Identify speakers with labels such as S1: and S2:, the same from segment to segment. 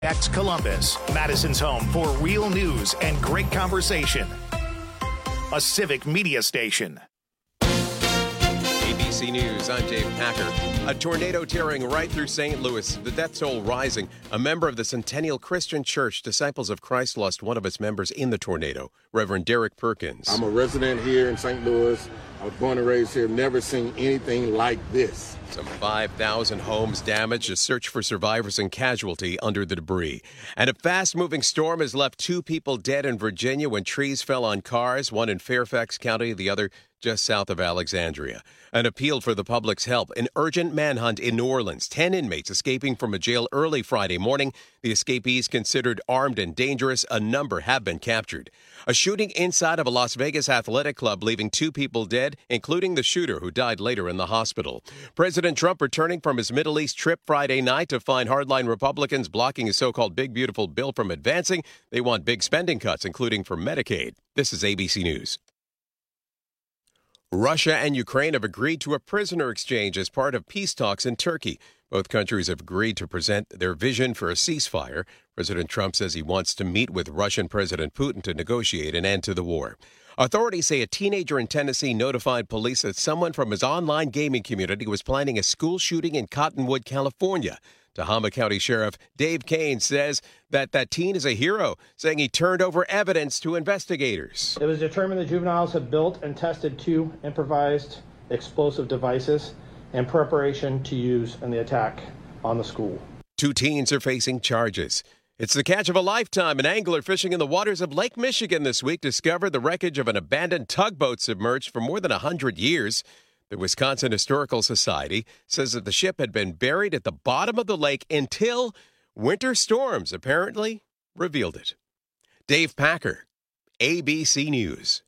S1: X Columbus, Madison's home for real news and great conversation. A Civic Media station.
S2: ABC News, I'm Dave Packer. A tornado tearing right through St. Louis, the death toll rising. A member of the Centennial Christian Church, Disciples of Christ, lost one of its members in the tornado, Reverend Derek Perkins.
S3: I'm a resident here in St. Louis. I was born and raised here, never seen anything like this.
S2: Some 5,000 homes damaged, a search for survivors and casualty under the debris. And a fast-moving storm has left 2 people dead in Virginia when trees fell on cars, one in Fairfax County, the other just south of Alexandria. An appeal for the public's help. An urgent manhunt in New Orleans. 10 inmates escaping from a jail early Friday morning. The escapees considered armed and dangerous. A number have been captured. A shooting inside of a Las Vegas athletic club, leaving 2 people dead, including the shooter who died later in the hospital. President Trump returning from his Middle East trip Friday night to find hardline Republicans blocking his so-called big beautiful bill from advancing. They want big spending cuts, including for Medicaid. This is ABC News. Russia and Ukraine have agreed to a prisoner exchange as part of peace talks in Turkey. Both countries have agreed to present their vision for a ceasefire. President Trump says he wants to meet with Russian President Putin to negotiate an end to the war. Authorities say a teenager in Tennessee notified police that someone from his online gaming community was planning a school shooting in Cottonwood, California. Tahoma County Sheriff Dave Kane says that teen is a hero, saying he turned over evidence to investigators.
S4: It was determined the juveniles had built and tested 2 improvised explosive devices in preparation to use in the attack on the school.
S2: 2 teens are facing charges. It's the catch of a lifetime. An angler fishing in the waters of Lake Michigan this week discovered the wreckage of an abandoned tugboat submerged for more than 100 years. The Wisconsin Historical Society says that the ship had been buried at the bottom of the lake until winter storms apparently revealed it. Dave Packer, ABC News.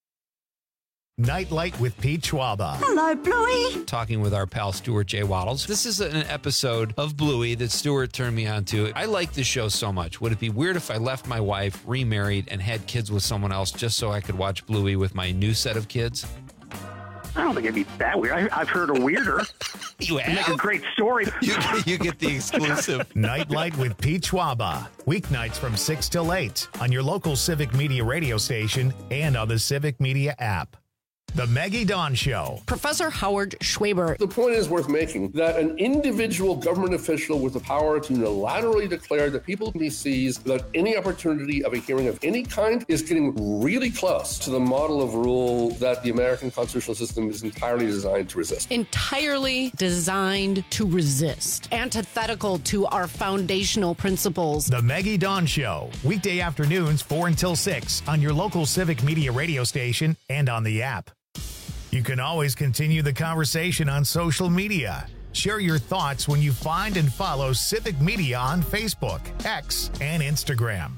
S1: Nightlight with Pete Schwaba.
S5: Hello, Bluey.
S6: Talking with our pal Stuart J. Waddles. This is an episode of Bluey that Stuart turned me on to. I like this show so much. Would it be weird if I left my wife, remarried, and had kids with someone else just so I could watch Bluey with my new set of kids?
S5: I don't think it'd be that weird. I've heard a weirder.
S6: You have?
S5: Make a great story.
S6: You get the exclusive.
S1: Nightlight with Pete Schwaba. Weeknights from 6 till 8 on your local Civic Media radio station and on the Civic Media app. The Maggie Dawn Show.
S7: Professor Howard Schwaber.
S8: The point is worth making that an individual government official with the power to unilaterally declare that people he sees without any opportunity of a hearing of any kind is getting really close to the model of rule that the American constitutional system is entirely designed to resist.
S7: Entirely designed to resist. Antithetical to our foundational principles.
S1: The Maggie Dawn Show. Weekday afternoons 4 until 6 on your local Civic Media radio station and on the app. You can always continue the conversation on social media. Share your thoughts when you find and follow Civic Media on Facebook, X, and Instagram.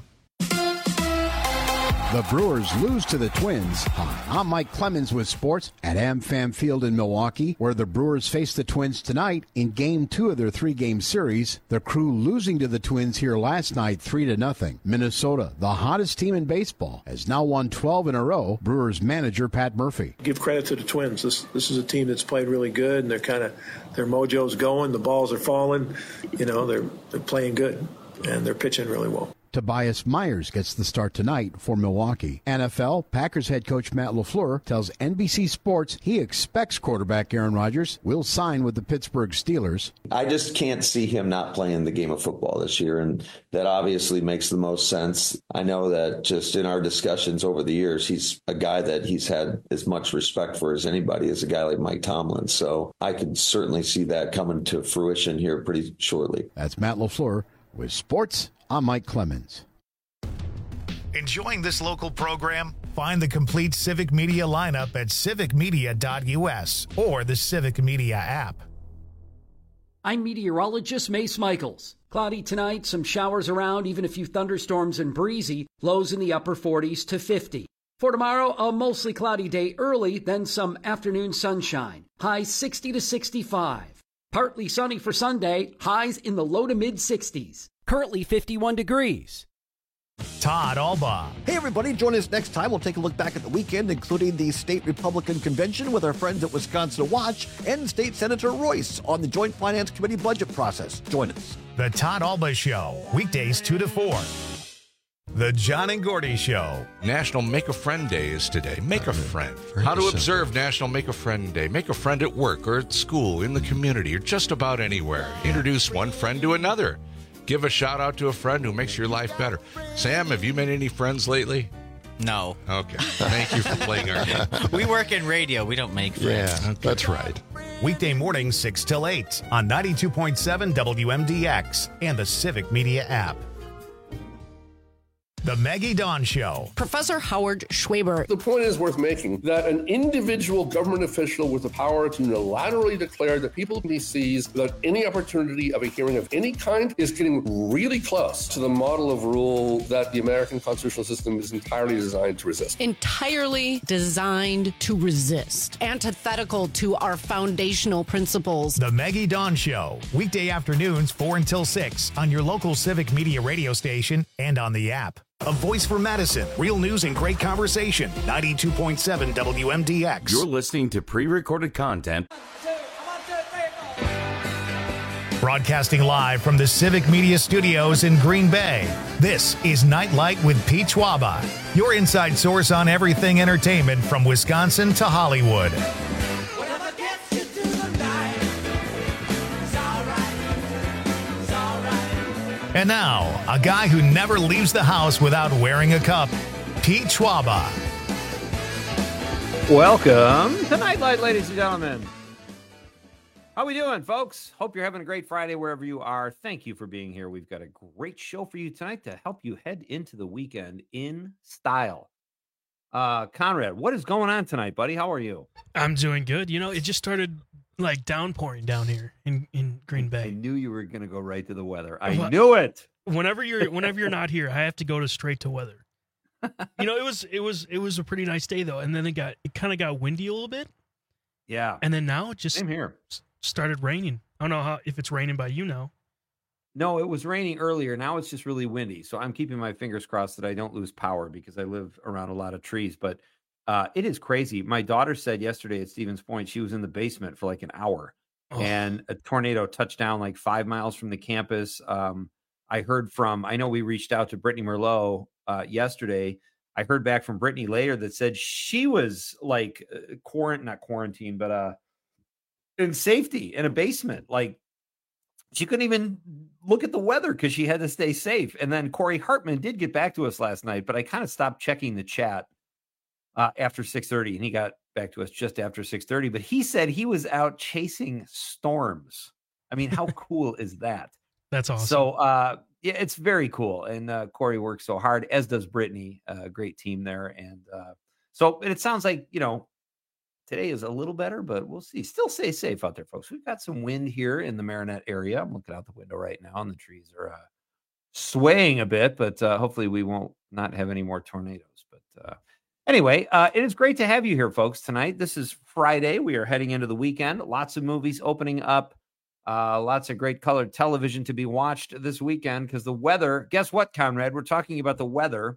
S9: The Brewers lose to the Twins. Hi, I'm Mike Clemens with sports at AmFam Field in Milwaukee, where the Brewers face the Twins tonight in Game 2 of their 3-game series. The Crew losing to the Twins here last night 3-0. Minnesota, the hottest team in baseball, has now won 12 in a row. Brewers manager Pat Murphy.
S10: Give credit to the Twins. This is a team that's played really good, and their mojo's going. The balls are falling. They're playing good, and they're pitching really well.
S9: Tobias Myers gets the start tonight for Milwaukee. NFL, Packers head coach Matt LaFleur tells NBC Sports he expects quarterback Aaron Rodgers will sign with the Pittsburgh Steelers.
S11: I just can't see him not playing the game of football this year, and that obviously makes the most sense. I know that just in our discussions over the years, he's a guy that he's had as much respect for as anybody, as a guy like Mike Tomlin. So I could certainly see that coming to fruition here pretty shortly.
S9: That's Matt LaFleur with Sports. I'm Mike Clemens.
S1: Enjoying this local program? Find the complete Civic Media lineup at civicmedia.us or the Civic Media app.
S12: I'm meteorologist Mace Michaels. Cloudy tonight, some showers around, even a few thunderstorms and breezy, lows in the upper 40s to 50. For tomorrow, a mostly cloudy day early, then some afternoon sunshine. Highs 60 to 65. Partly sunny for Sunday, highs in the low to mid 60s. Currently 51 degrees.
S1: Todd Alba.
S13: Hey, everybody. Join us next time. We'll take a look back at the weekend, including the state Republican convention with our friends at Wisconsin Watch and State Senator Royce on the Joint Finance Committee budget process. Join us.
S1: The Todd Alba Show, weekdays 2 to 4. The John and Gordy Show.
S14: National Make a Friend Day is today. Make a friend. How to observe National Make a Friend Day. Make a friend at work or at school, in the community, or just about anywhere. Introduce one friend to another. Give a shout out to a friend who makes your life better. Sam, have you made any friends lately?
S15: No.
S14: Okay. Thank you for playing our game.
S15: We work in radio. We don't make friends.
S14: Yeah, that's right.
S1: Weekday mornings 6 till 8 on 92.7 WMDX and the Civic Media app. The Maggie Dawn Show.
S7: Professor Howard Schwaber.
S8: The point is worth making that an individual government official with the power to unilaterally declare that people he sees without any opportunity of a hearing of any kind is getting really close to the model of rule that the American constitutional system is entirely designed to resist.
S7: Entirely designed to resist. Antithetical to our foundational principles.
S1: The Maggie Dawn Show. Weekday afternoons 4 until 6 on your local Civic Media radio station and on the app. A voice for Madison. Real news and great conversation. 92.7 WMDX.
S16: You're listening to pre-recorded content.
S1: Broadcasting live from the Civic Media Studios in Green Bay. This is Nightlight with Pete Schwaba. Your inside source on everything entertainment from Wisconsin to Hollywood. And now, a guy who never leaves the house without wearing a cup, Pete Schwaba.
S17: Welcome to Nightlight, ladies and gentlemen. How we doing, folks? Hope you're having a great Friday wherever you are. Thank you for being here. We've got a great show for you tonight to help you head into the weekend in style. Conrad, what is going on tonight, buddy? How are you?
S18: I'm doing good. You know, it just started like downpouring down here in Green Bay.
S17: I knew you were going to go right to the weather. I knew it.
S18: Whenever you're not here, I have to go straight to weather. You know, it was a pretty nice day though, and then it kind of got windy a little bit.
S17: Yeah.
S18: And then now it just
S17: same here.
S18: Started raining. I don't know if it's raining by you now.
S17: No, it was raining earlier. Now it's just really windy. So I'm keeping my fingers crossed that I don't lose power because I live around a lot of trees, but it is crazy. My daughter said yesterday at Stevens Point, she was in the basement for like an hour and a tornado touched down like 5 miles from the campus. I know we reached out to Brittany Merlot yesterday. I heard back from Brittany later that said she was like not quarantined, but in safety in a basement. Like she couldn't even look at the weather because she had to stay safe. And then Corey Hartman did get back to us last night, but I kind of stopped checking the chat after 6:30, and he got back to us just after 6:30. But he said he was out chasing storms. I mean, how cool is that?
S18: That's awesome.
S17: So, yeah, it's very cool. And Corey works so hard, as does Brittany. Great team there. And so it sounds like, you know, today is a little better, but we'll see. Still stay safe out there, folks. We've got some wind here in the Marinette area. I'm looking out the window right now, and the trees are swaying a bit, but hopefully we won't not have any more tornadoes. But anyway, it is great to have you here, folks, tonight. This is Friday. We are heading into the weekend. Lots of movies opening up. Lots of great colored television to be watched this weekend because the weather, guess what, Conrad? We're talking about the weather.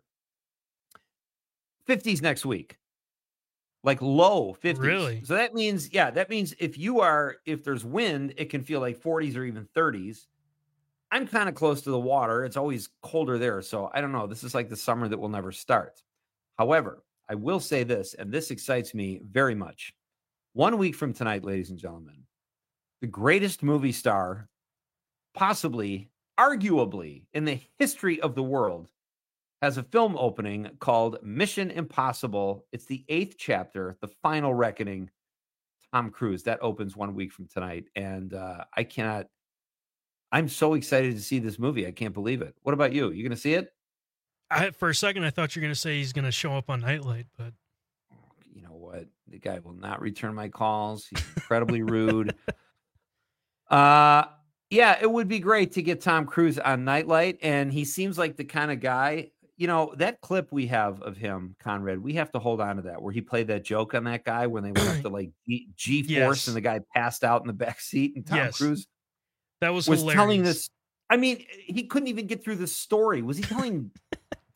S17: 50s next week. Like low 50s.
S18: Really?
S17: So that means if there's wind, it can feel like 40s or even 30s. I'm kind of close to the water. It's always colder there. So I don't know. This is like the summer that will never start. However, I will say this, and this excites me very much. 1 week from tonight, ladies and gentlemen, the greatest movie star, possibly, arguably, in the history of the world, has a film opening called Mission Impossible. It's the 8th chapter, The Final Reckoning. Tom Cruise. That opens 1 week from tonight. And I'm so excited to see this movie. I can't believe it. What about you? You going to see it?
S18: For a second, I thought you were going to say he's going to show up on Nightlight, but
S17: you know what? The guy will not return my calls. He's incredibly rude. Yeah, it would be great to get Tom Cruise on Nightlight. And he seems like the kind of guy, you know, that clip we have of him, Conrad, we have to hold on to that, where he played that joke on that guy when they went up to like G-Force
S18: Yes.
S17: and the guy passed out in the back seat, and Tom
S18: Yes.
S17: Cruise
S18: that was
S17: was
S18: hilarious.
S17: telling this. I mean, he couldn't even get through the story. Was he telling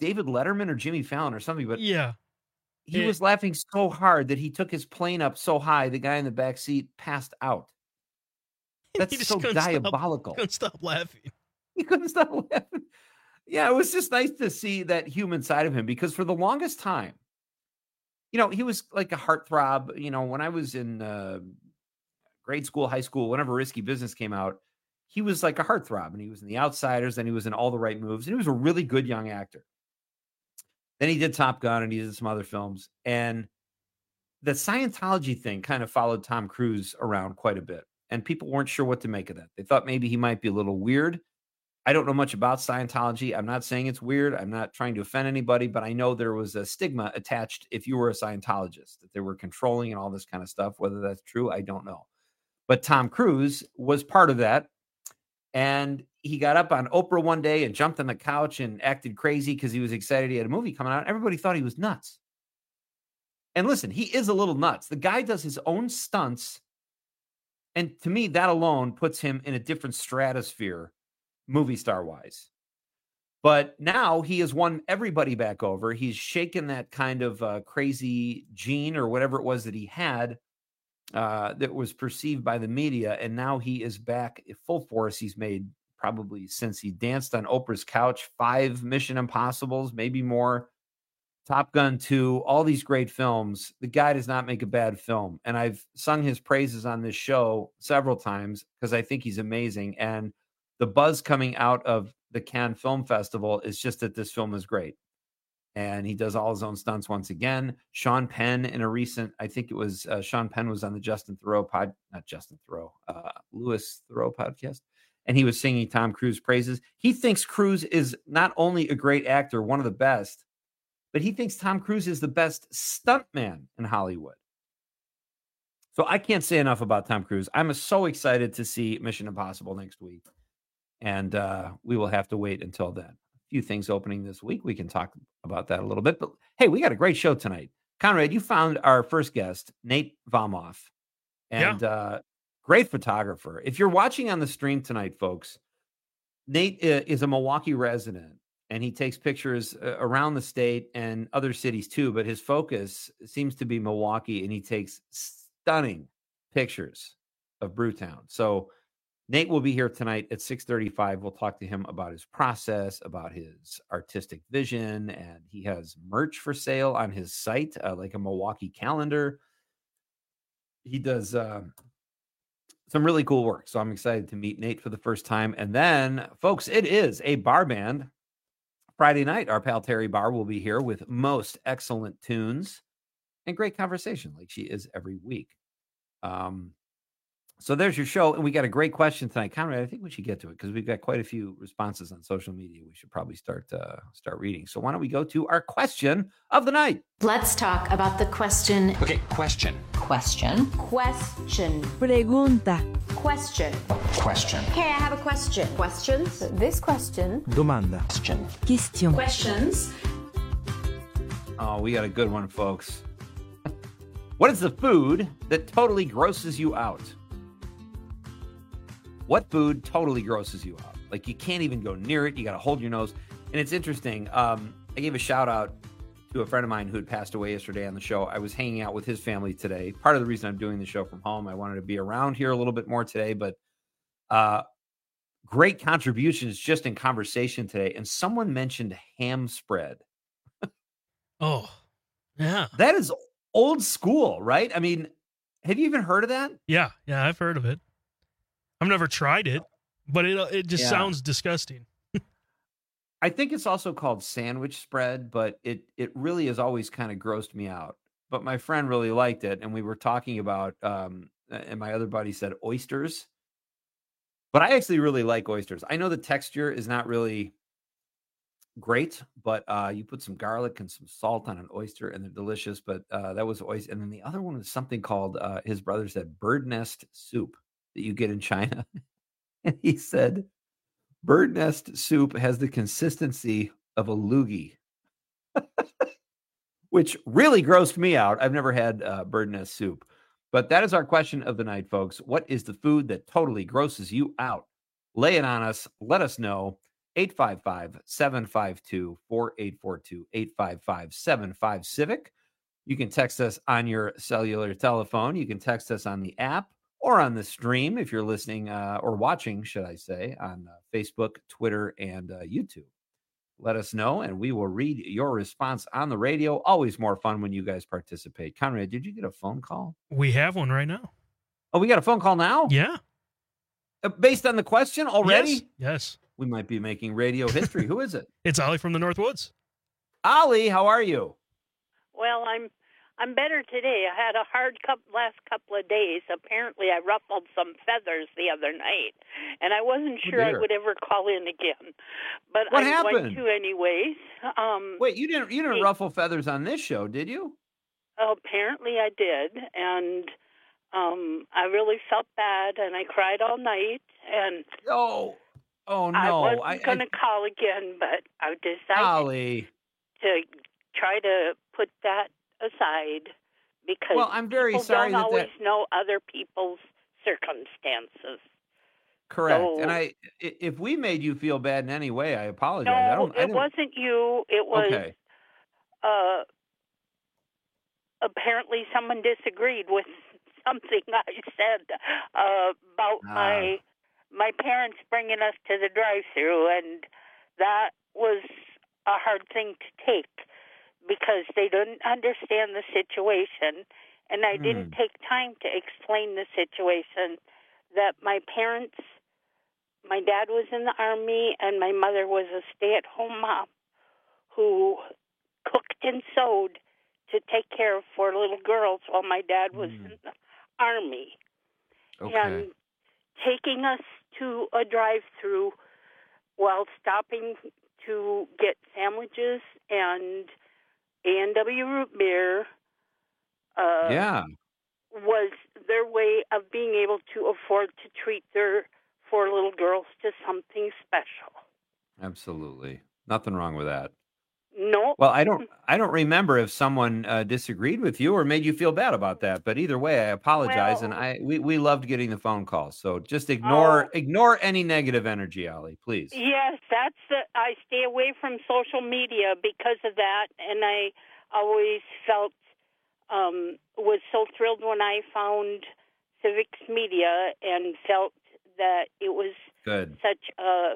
S17: David Letterman or Jimmy Fallon or something, but
S18: yeah,
S17: he was laughing so hard that he took his plane up so high, the guy in the back seat passed out. That's so diabolical.
S18: Couldn't stop laughing.
S17: He couldn't stop laughing. Yeah, it was just nice to see that human side of him, because for the longest time, he was like a heartthrob. When I was in grade school, high school, whenever Risky Business came out, he was like a heartthrob, and he was in The Outsiders, and he was in All the Right Moves, and he was a really good young actor. Then he did Top Gun, and he did some other films. And the Scientology thing kind of followed Tom Cruise around quite a bit, and people weren't sure what to make of that. They thought maybe he might be a little weird. I don't know much about Scientology. I'm not saying it's weird. I'm not trying to offend anybody, but I know there was a stigma attached if you were a Scientologist, that they were controlling and all this kind of stuff. Whether that's true, I don't know. But Tom Cruise was part of that. And he got up on Oprah one day and jumped on the couch and acted crazy because he was excited he had a movie coming out. Everybody thought he was nuts. And listen, he is a little nuts. The guy does his own stunts. And to me, that alone puts him in a different stratosphere, movie star wise. But now he has won everybody back over. He's shaken that kind of crazy gene or whatever it was that he had that was perceived by the media. And now he is back in full force. He's made, probably since he danced on Oprah's couch, 5 Mission Impossibles, maybe more, Top Gun 2, all these great films. The guy does not make a bad film. And I've sung his praises on this show several times because I think he's amazing. And the buzz coming out of the Cannes Film Festival is just that this film is great. And he does all his own stunts once again. Sean Penn in a recent, I think it was Sean Penn was on the Louis Theroux podcast. And he was singing Tom Cruise praises. He thinks Cruise is not only a great actor, one of the best, but he thinks Tom Cruise is the best stuntman in Hollywood. So I can't say enough about Tom Cruise. I'm so excited to see Mission Impossible next week. And we will have to wait until then. A few things opening this week. We can talk about that a little bit. But hey, we got a great show tonight. Conrad, you found our first guest, Nate Vomoff. And great photographer. If you're watching on the stream tonight, folks, Nate is a Milwaukee resident. And he takes pictures around the state and other cities too. But his focus seems to be Milwaukee. And he takes stunning pictures of Brewtown. So Nate will be here tonight at 6:35. We'll talk to him about his process, about his artistic vision, and he has merch for sale on his site, like a Milwaukee calendar. He does some really cool work, so I'm excited to meet Nate for the first time. And then, folks, it is a bar band. Friday night, our pal Terry Barr will be here with most excellent tunes and great conversation, like she is every week. So there's your show, and we got a great question tonight. Conrad, I think we should get to it because we've got quite a few responses on social media. We should probably start reading. So why don't we go to our question of the night?
S19: Let's talk about the question.
S16: Okay, question.
S19: Question. Question.
S20: Pregunta.
S19: Question.
S16: Question.
S19: Hey, I have a question. Questions? This question.
S20: Domanda.
S16: Question.
S20: Question.
S19: Questions.
S17: Oh, we got a good one, folks. What is the food that totally grosses you out? What food totally grosses you out? Like you can't even go near it. You got to hold your nose. And it's interesting. I gave a shout out to a friend of mine who had passed away yesterday on the show. I was hanging out with his family today. Part of the reason I'm doing the show from home, I wanted to be around here a little bit more today, but great contributions just in conversation today. And someone mentioned ham spread.
S18: Oh, yeah.
S17: That is old school, right? I mean, have you even heard of that?
S18: Yeah, I've heard of it. I've never tried it, but it just sounds disgusting.
S17: I think it's also called sandwich spread, but it really has always kind of grossed me out. But my friend really liked it, and we were talking about, and my other buddy said oysters. But I actually really like oysters. I know the texture is not really great, but you put some garlic and some salt on an oyster, and they're delicious. But that was oyster. And then the other one was something called, his brother said, bird nest soup that you get in China. And he said, bird nest soup has the consistency of a loogie, which really grossed me out. I've never had bird nest soup. But that is our question of the night, folks. What is the food that totally grosses you out? Lay it on us. Let us know. 855-752-4842, 855-75-CIVIC. You can text us on your cellular telephone. You can text us on the app or on the stream if you're listening or watching, should I say, on Facebook, Twitter, and YouTube. Let us know, and we will read your response on the radio. Always more fun when you guys participate. Conrad, did you get a phone call?
S18: We have one right now.
S17: Oh, we got a phone call now?
S18: Yeah.
S17: Based on the question already?
S18: Yes.
S17: We might be making radio history. Who is it?
S18: It's Ollie from the Northwoods.
S17: Ollie, how are you?
S20: Well, I'm better today. I had a hard last couple of days. Apparently, I ruffled some feathers the other night, and I wasn't sure I would ever call in again. But
S17: What
S20: I'm
S17: happened?
S20: going to anyways.
S17: Wait, you didn't ruffle feathers on this show, did you?
S20: Apparently, I did, and I really felt bad, and I cried all night. And
S17: oh no!
S20: I wasn't going to call again, but I decided
S17: Ollie,
S20: to try to put that aside because
S17: I'm very
S20: people
S17: sorry
S20: don't
S17: that
S20: always know other people's circumstances.
S17: correct.
S20: So,
S17: And if we made you feel bad in any way, I apologize.
S20: no, it wasn't you. It was
S17: Okay.
S20: Apparently someone disagreed with something I said about my parents bringing us to the drive-thru, and that was a hard thing to take because they didn't understand the situation, and I didn't take time to explain the situation, that my parents, my dad was in the Army, and my mother was a stay-at-home mom who cooked and sewed to take care of 4 little girls while my dad was in the Army.
S17: Okay.
S20: And taking us to a drive-thru while stopping to get sandwiches and A&W root beer was their way of being able to afford to treat their 4 little girls to something special.
S17: Absolutely. Nothing wrong with that.
S20: No.
S17: Well, I don't remember if someone disagreed with you or made you feel bad about that. But either way, I apologize, and we loved getting the phone call. So just ignore any negative energy, Ollie, please.
S20: Yes, I stay away from social media because of that, and I always felt was so thrilled when I found Civics Media and felt that it was such a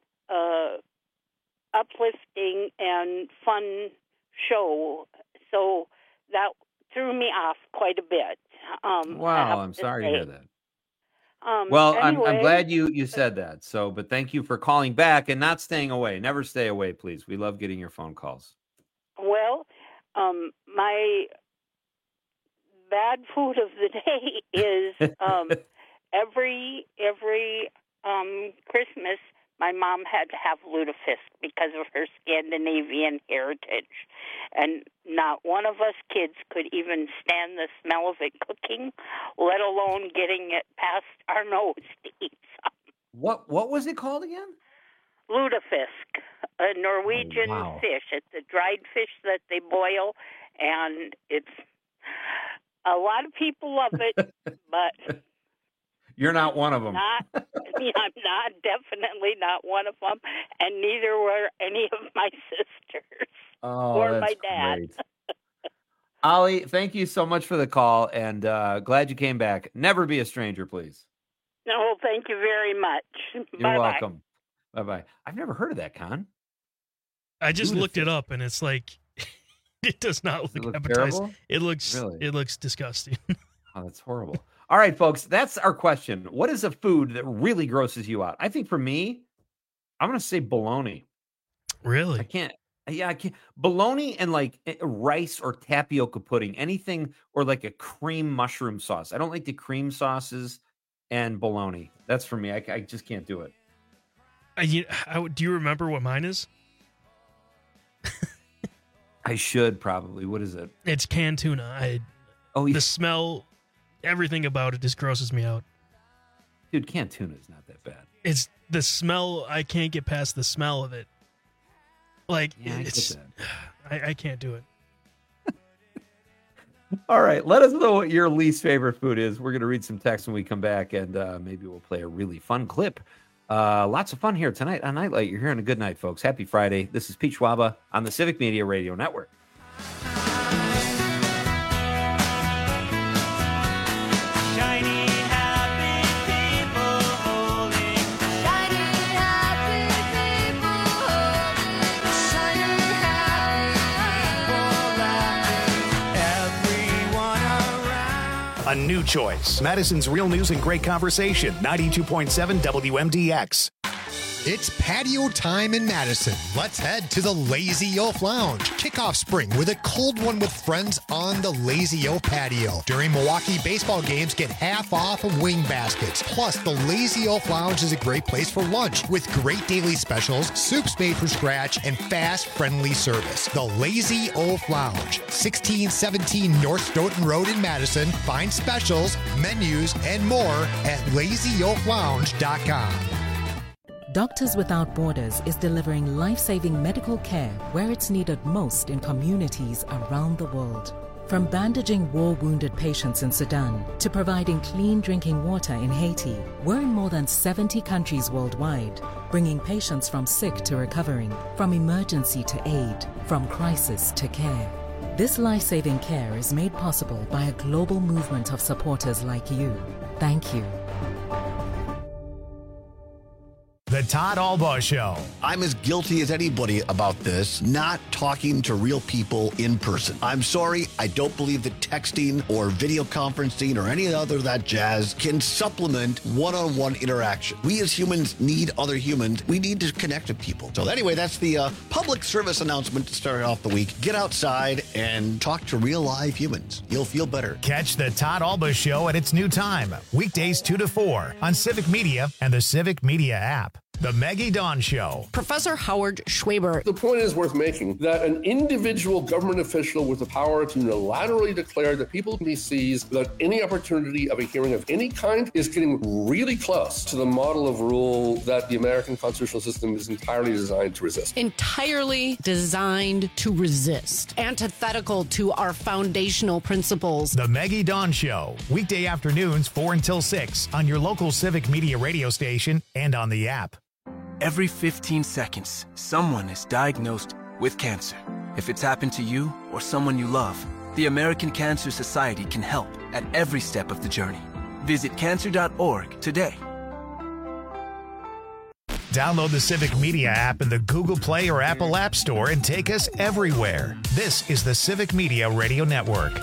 S20: uplifting and fun show. So that threw me off quite a bit.
S17: Wow, I'm sorry to hear that.
S20: Well,
S17: I'm glad you said that. So, but thank you for calling back and not staying away. Never stay away, please. We love getting your phone calls.
S20: Well, my bad food of the day is every Christmas my mom had to have lutefisk because of her Scandinavian heritage. And not one of us kids could even stand the smell of it cooking, let alone getting it past our nose to eat something.
S17: What was it called again?
S20: Lutefisk, a Norwegian fish. It's a dried fish that they boil, and it's a lot of people love it, but
S17: you're not one of them.
S20: I'm definitely not one of them, and neither were any of my sisters or my dad.
S17: Great. Ollie, thank you so much for the call, and glad you came back. Never be a stranger, please.
S20: No, thank you very much.
S17: You're welcome. Bye-bye. I've never heard of that, Con.
S18: I just looked it up, and it's like, it does not look appetizing. It looks disgusting.
S17: Oh, that's horrible. All right, folks, that's our question. What is a food that really grosses you out? I think for me, I'm going to say bologna.
S18: Really?
S17: I can't. Bologna and like rice or tapioca pudding, anything, or like a cream mushroom sauce. I don't like the cream sauces and bologna. That's for me. I just can't do it.
S18: Do you remember what mine is?
S17: I should probably. What is it?
S18: It's canned tuna. The smell, everything about it just grosses me out.
S17: Dude, canned tuna is not that bad.
S18: It's the smell. I can't get past the smell of it. Like, I can't do it.
S17: All right. Let us know what your least favorite food is. We're going to read some text when we come back, and maybe we'll play a really fun clip Lots of fun here tonight on Nightlight. You're hearing a good night, folks. Happy Friday. This is Pete Schwaba on the Civic Media Radio Network.
S1: A new choice. Madison's Real News and Great Conversation. 92.7 WMDX.
S21: It's patio time in Madison. Let's head to the Lazy Oaf Lounge. Kick off spring with a cold one with friends on the Lazy Oaf patio. During Milwaukee baseball games, get half off of wing baskets. Plus, the Lazy Oaf Lounge is a great place for lunch with great daily specials, soups made from scratch, and fast, friendly service. The Lazy Oaf Lounge, 1617 North Stoughton Road in Madison. Find specials, menus, and more at lazyoaflounge.com.
S22: Doctors Without Borders is delivering life-saving medical care where it's needed most in communities around the world. From bandaging war-wounded patients in Sudan to providing clean drinking water in Haiti, we're in more than 70 countries worldwide, bringing patients from sick to recovering, from emergency to aid, from crisis to care. This life-saving care is made possible by a global movement of supporters like you. Thank you.
S1: The Todd Albaugh Show.
S13: I'm as guilty as anybody about this, not talking to real people in person. I'm sorry, I don't believe that texting or video conferencing or any other of that jazz can supplement one-on-one interaction. We as humans need other humans. We need to connect with people. So anyway, that's the public service announcement to start off the week. Get outside and talk to real live humans. You'll feel better.
S1: Catch the Todd Albaugh Show at its new time, weekdays 2 to 4 on Civic Media and the Civic Media app. The Maggie Dawn Show.
S7: Professor Howard Schwaber.
S8: The point is worth making that an individual government official with the power to unilaterally declare that people he sees without any opportunity of a hearing of any kind is getting really close to the model of rule that the American constitutional system is entirely designed to resist.
S7: Entirely designed to resist. Antithetical to our foundational principles.
S1: The Maggie Dawn Show. Weekday afternoons 4 until 6 on your local Civic Media radio station and on the app.
S23: Every 15 seconds, someone is diagnosed with cancer. If it's happened to you or someone you love, the American Cancer Society can help at every step of the journey. Visit cancer.org today.
S1: Download the Civic Media app in the Google Play or Apple App Store and take us everywhere. This is the Civic Media Radio Network.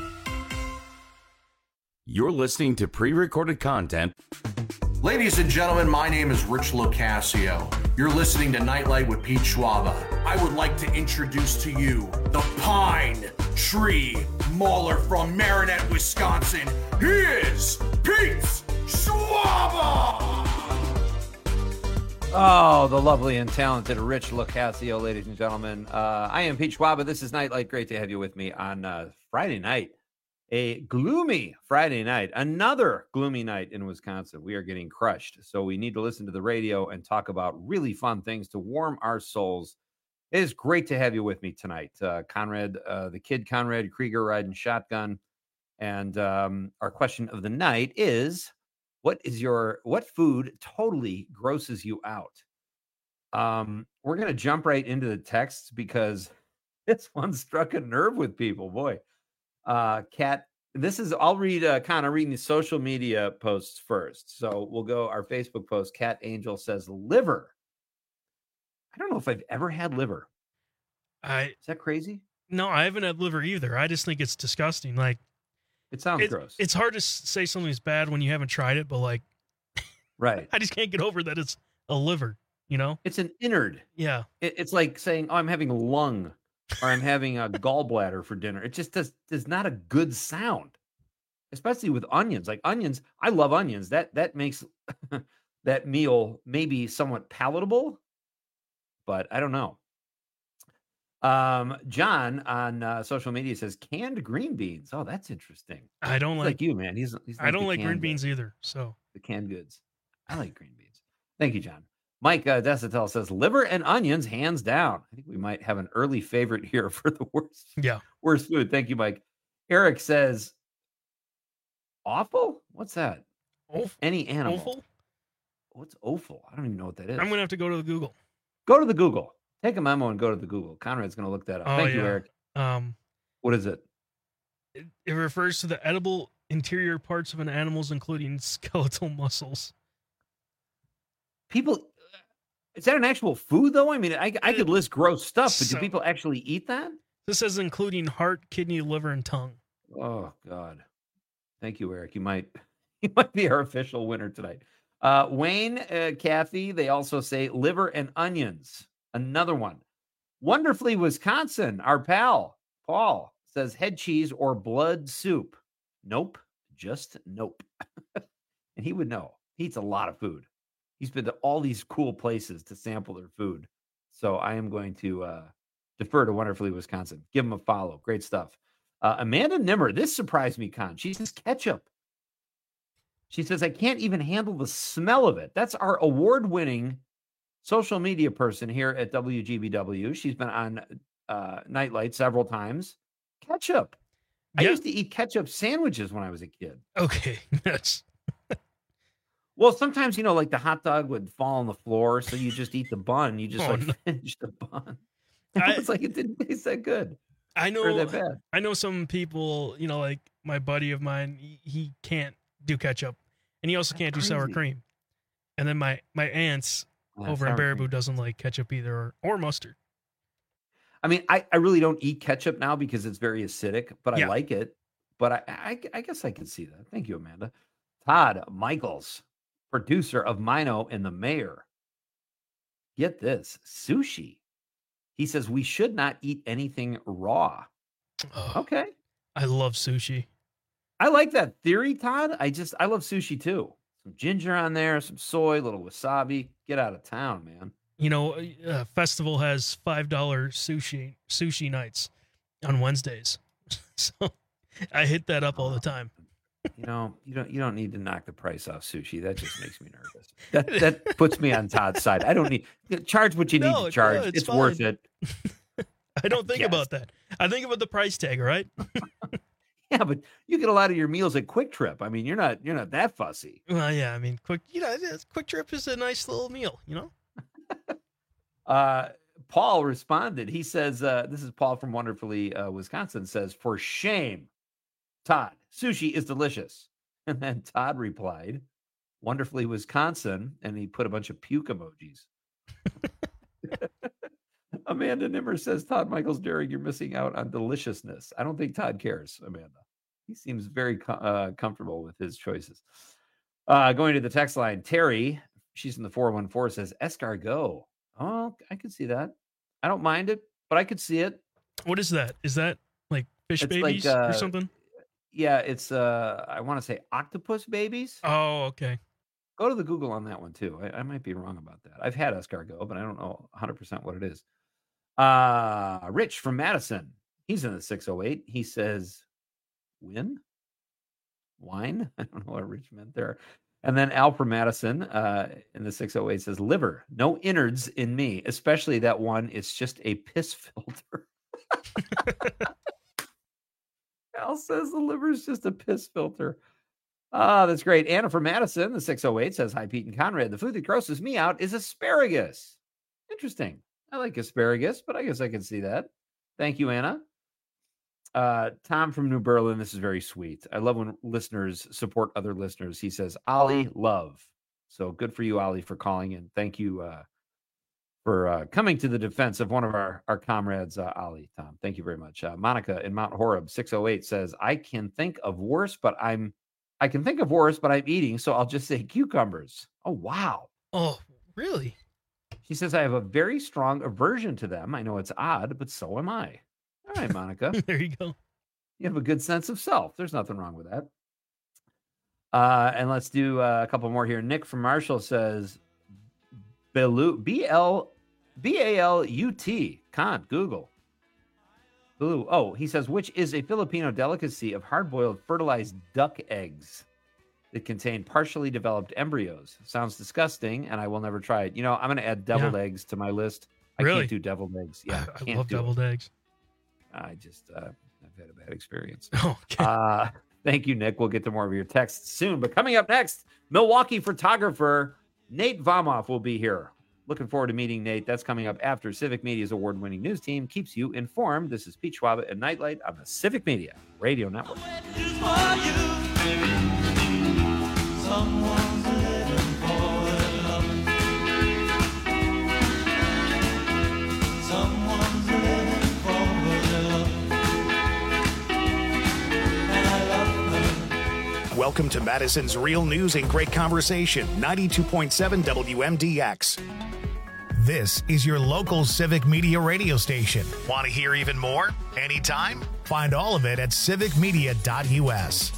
S16: You're listening to pre-recorded content.
S24: Ladies and gentlemen, my name is Rich Locascio. You're listening to Nightlight with Pete Schwaba. I would like to introduce to you the Pine Tree Mauler from Marinette, Wisconsin. He is Pete Schwaba!
S17: Oh, the lovely and talented Rich Locascio, ladies and gentlemen. I am Pete Schwaba. This is Nightlight. Great to have you with me on Friday night. A gloomy Friday night, another gloomy night in Wisconsin. We are getting crushed. So we need to listen to the radio and talk about really fun things to warm our souls. It is great to have you with me tonight. Conrad, the kid Conrad Krieger riding shotgun. And our question of the night is, what food totally grosses you out? We're going to jump right into the texts because this one struck a nerve with people. Boy. Kat, I'll read kind of reading the social media posts first. So we'll go our Facebook post. Kat Angel says liver. I don't know if I've ever had liver. Is that crazy?
S18: No, I haven't had liver either. I just think it's disgusting. Like,
S17: it sounds gross.
S18: It's hard to say something's bad when you haven't tried it, but like,
S17: right.
S18: I just can't get over that it's a liver, you know?
S17: It's an innard.
S18: Yeah.
S17: It's like saying, oh, I'm having lung. Or I'm having a gallbladder for dinner. It just does not a good sound, especially with onions. Like onions, I love onions. That makes that meal maybe somewhat palatable, but I don't know. John on social media says canned green beans. Oh, that's interesting.
S18: I don't
S17: like you, man. He's
S18: I don't like green beans either. So
S17: the canned goods. I like green beans. Thank you, John. Mike Desatel says liver and onions, hands down. I think we might have an early favorite here for the worst food. Thank you, Mike. Eric says awful. What's that?
S18: Awful.
S17: Any animal.
S18: Awful?
S17: What's offal? I don't even know what that is.
S18: I'm going to have to go to the Google.
S17: Go to the Google. Take a memo and go to the Google. Conrad's going to look that up. Thank you, Eric. What is it?
S18: It refers to the edible interior parts of an animal's, including skeletal muscles.
S17: People, is that an actual food, though? I mean, I could list gross stuff, but do people actually eat that?
S18: This says including heart, kidney, liver, and tongue.
S17: Oh, God. Thank you, Eric. You might be our official winner tonight. Wayne, Kathy, they also say liver and onions. Another one. Wonderfully Wisconsin, our pal, Paul, says head cheese or blood soup. Nope, just nope. And he would know. He eats a lot of food. He's been to all these cool places to sample their food. So I am going to defer to Wonderfully Wisconsin. Give him a follow. Great stuff. Amanda Nimmer, this surprised me, Con. She says ketchup. She says, I can't even handle the smell of it. That's our award-winning social media person here at WGBW. She's been on Nightlight several times. Ketchup. I used to eat ketchup sandwiches when I was a kid.
S18: Okay, yes.
S17: Well, sometimes, like the hot dog would fall on the floor, so you just eat the bun. You just finish the bun. It's like it didn't taste that good.
S18: I know.
S17: Or that bad.
S18: I know some people, like my buddy of mine, he can't do ketchup, and he also can't do sour cream. And then my aunts over in Baraboo doesn't like ketchup either, or mustard.
S17: I mean, I really don't eat ketchup now because it's very acidic, but I like it. But I guess I can see that. Thank you, Amanda. Todd Michaels, producer of Mino and the Mayor. Get this, sushi. He says we should not eat anything raw.
S18: Oh,
S17: okay.
S18: I love sushi.
S17: I like that theory, Todd. I love sushi too. Some ginger on there, some soy, a little wasabi. Get out of town, man.
S18: Festival has $5 sushi nights on Wednesdays. So I hit that up all the time.
S17: You don't need to knock the price off sushi. That just makes me nervous. That puts me on Todd's side. I don't need charge what you need to charge.
S18: No,
S17: it's worth it.
S18: I don't think about that. I think about the price tag, right?
S17: Yeah, but you get a lot of your meals at Quick Trip. I mean, you're not that fussy.
S18: Well, yeah. I mean, Quick Trip is a nice little meal,
S17: Paul responded. He says, this is Paul from Wonderfully Wisconsin, says, for shame, Todd, sushi is delicious. And then Todd replied, Wonderfully Wisconsin, and he put a bunch of puke emojis. Amanda Nimmer says, Todd Michaels Derrick, you're missing out on deliciousness. I don't think Todd cares, Amanda. He seems very comfortable with his choices. Going to the text line, Terry, she's in the 414, says, escargot. Oh, I could see that. I don't mind it, but I could see it.
S18: What is that? Is that like fish babies or something?
S17: Yeah, it's, I want to say octopus babies.
S18: Oh, okay.
S17: Go to the Google on that one, too. I might be wrong about that. I've had escargot, but I don't know 100% what it is. Rich from Madison. He's in the 608. He says, wine? I don't know what Rich meant there. And then Al from Madison in the 608 says, liver, no innards in me, especially that one. It's just a piss filter. Al says the liver is just a piss filter. That's great. Anna from Madison, the 608 says, hi, Pete and Conrad. The food that grosses me out is asparagus. Interesting. I like asparagus, but I guess I can see that. Thank you, Anna. Tom from New Berlin, this is very sweet. I love when listeners support other listeners. He says, Ollie, love. So good for you, Ollie, for calling in. Thank you for coming to the defense of one of our comrades, Ollie, Tom. Thank you very much. Monica in Mount Horeb, 608 says, I can think of worse, but I'm eating, so I'll just say cucumbers. Oh, wow.
S18: Oh, really?
S17: She says, I have a very strong aversion to them. I know it's odd, but so am I. All right, Monica.
S18: There you go.
S17: You have a good sense of self. There's nothing wrong with that. And let's do a couple more here. Nick from Marshall says, B-L-B-A-L-U-T. Can't Google. Baloo. Oh, he says, which is a Filipino delicacy of hard-boiled fertilized duck eggs that contain partially developed embryos. Sounds disgusting, and I will never try it. I'm going to add deviled eggs to my list. I can't do deviled eggs. Yeah,
S18: I love deviled eggs.
S17: I just, I've had a bad experience.
S18: Okay.
S17: Thank you, Nick. We'll get to more of your texts soon. But coming up next, Milwaukee photographer Nate Vomoff will be here. Looking forward to meeting Nate. That's coming up after Civic Media's award-winning news team keeps you informed. This is Pete Schwab at Nightlight on the Civic Media Radio Network.
S1: Welcome to Madison's Real News and Great Conversation, 92.7 WMDX. This is your local Civic Media radio station. Want to hear even more? Anytime? Find all of it at civicmedia.us.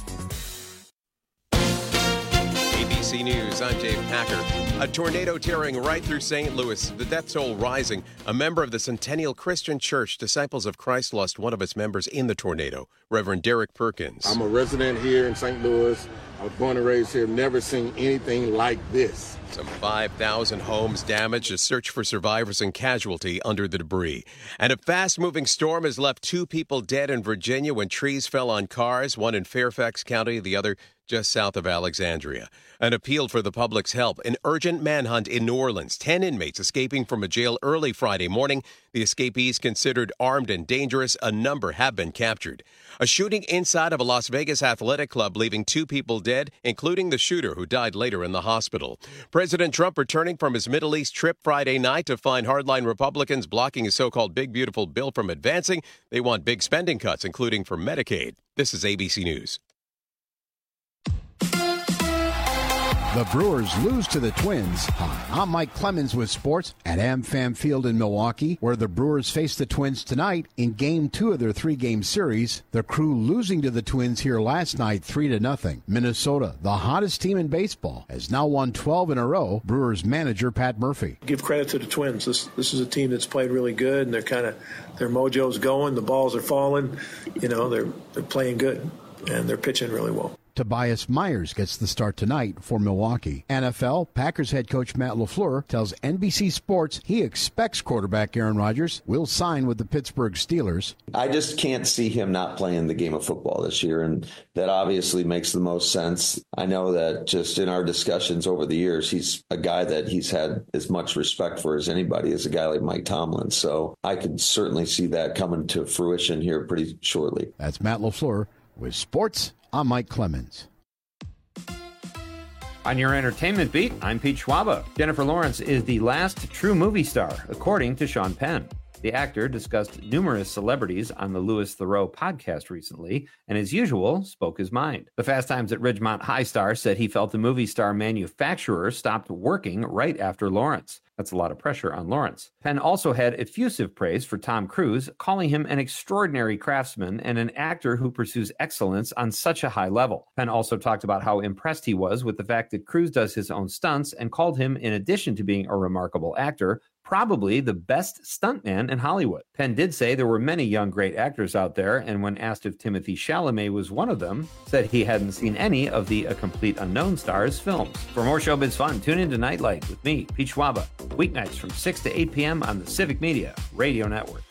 S2: ABC News, I'm Dave Packer. A tornado tearing right through St. Louis, the death toll rising. A member of the Centennial Christian Church, Disciples of Christ, lost one of its members in the tornado, Reverend Derek Perkins.
S3: I'm a resident here in St. Louis. I was born and raised here, never seen anything like this.
S2: Some 5,000 homes damaged, a search for survivors and casualty under the debris. And a fast-moving storm has left 2 people dead in Virginia when trees fell on cars, one in Fairfax County, the other just south of Alexandria. An appeal for the public's help. An urgent manhunt in New Orleans. 10 inmates escaping from a jail early Friday morning. The escapees considered armed and dangerous. A number have been captured. A shooting inside of a Las Vegas athletic club, leaving 2 people dead, including the shooter who died later in the hospital. President Trump returning from his Middle East trip Friday night to find hardline Republicans blocking his so-called big beautiful bill from advancing. They want big spending cuts, including for Medicaid. This is ABC News.
S9: The Brewers lose to the Twins. Hi, I'm Mike Clemens with sports at AmFam Field in Milwaukee, where the Brewers face the Twins tonight in Game 2 of their 3-game series. The Crew losing to the Twins here last night 3-0. Minnesota, the hottest team in baseball, has now won 12 in a row. Brewers manager Pat Murphy.
S10: Give credit to the Twins. This is a team that's played really good, and their mojo's going. The balls are falling. They're playing good, and they're pitching really well.
S9: Tobias Myers gets the start tonight for Milwaukee. NFL, Packers head coach Matt LaFleur tells NBC Sports he expects quarterback Aaron Rodgers will sign with the Pittsburgh Steelers.
S11: I just can't see him not playing the game of football this year, and that obviously makes the most sense. I know that just in our discussions over the years, he's a guy that he's had as much respect for as anybody, as a guy like Mike Tomlin. So I could certainly see that coming to fruition here pretty shortly.
S9: That's Matt LaFleur with sports. I'm Mike Clemens.
S17: On your entertainment beat, I'm Pete Schwaba. Jennifer Lawrence is the last true movie star, according to Sean Penn. The actor discussed numerous celebrities on the Louis Theroux podcast recently, and as usual, spoke his mind. The Fast Times at Ridgemont High star said he felt the movie star manufacturer stopped working right after Lawrence. That's a lot of pressure on Lawrence. Penn also had effusive praise for Tom Cruise, calling him an extraordinary craftsman and an actor who pursues excellence on such a high level. Penn also talked about how impressed he was with the fact that Cruise does his own stunts and called him, in addition to being a remarkable actor, probably the best stuntman in Hollywood. Penn did say there were many young great actors out there, and when asked if Timothée Chalamet was one of them, said he hadn't seen any of the A Complete Unknown stars films. For more showbiz fun, tune in to Nightlight with me, Pete Schwaba, weeknights from 6 to 8 p.m. on the Civic Media Radio Network.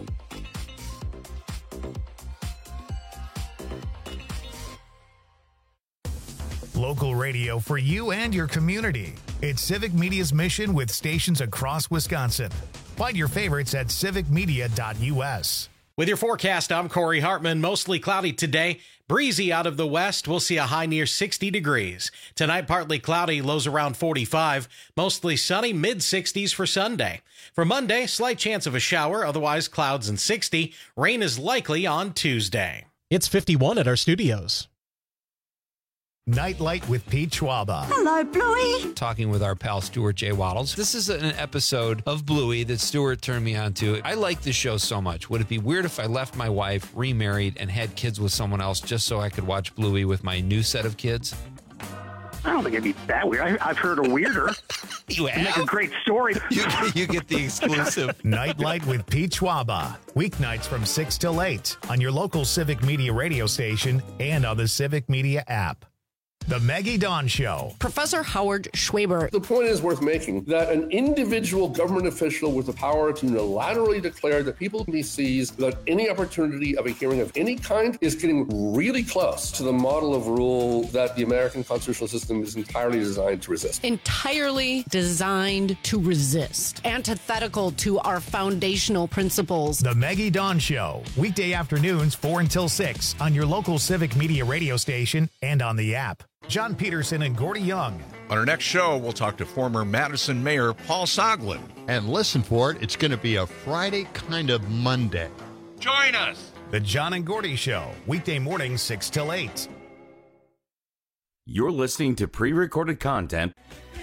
S1: Local radio for you and your community. It's Civic Media's mission with stations across Wisconsin. Find your favorites at civicmedia.us.
S4: With your forecast, I'm Corey Hartman. Mostly cloudy today. Breezy out of the west. We'll see a high near 60 degrees. Tonight, partly cloudy, lows around 45. Mostly sunny, mid-60s for Sunday. For Monday, slight chance of a shower, otherwise clouds and 60. Rain is likely on Tuesday.
S21: It's 51 at our studios.
S1: Nightlight with Pete Schwaba.
S5: Hello, Bluey.
S6: Talking with our pal Stuart J. Waddles. This is an episode of Bluey that Stuart turned me on to. I like this show so much. Would it be weird if I left my wife, remarried, and had kids with someone else just so I could watch Bluey with my new set of kids?
S5: I don't think it'd be that weird. I've heard a weirder.
S6: You have?
S5: Make a great story.
S6: You get the exclusive.
S1: Nightlight with Pete Schwaba. Weeknights from 6 till 8 on your local Civic Media radio station and on the Civic Media app. The Maggie Dawn Show.
S7: Professor Howard Schwaber.
S8: The point is worth making that an individual government official with the power to unilaterally declare that people he sees without any opportunity of a hearing of any kind is getting really close to the model of rule that the American constitutional system is entirely designed to resist.
S7: Entirely designed to resist. Antithetical to our foundational principles.
S1: The Maggie Dawn Show. Weekday afternoons 4 until 6 on your local Civic Media radio station and on the app. John Peterson and Gordy Young.
S12: On our next show, we'll talk to former Madison Mayor Paul Soglin.
S21: And listen for it, it's going to be a Friday kind of Monday.
S12: Join us.
S1: The John and Gordy Show. Weekday mornings 6 till 8.
S16: You're listening to pre-recorded content.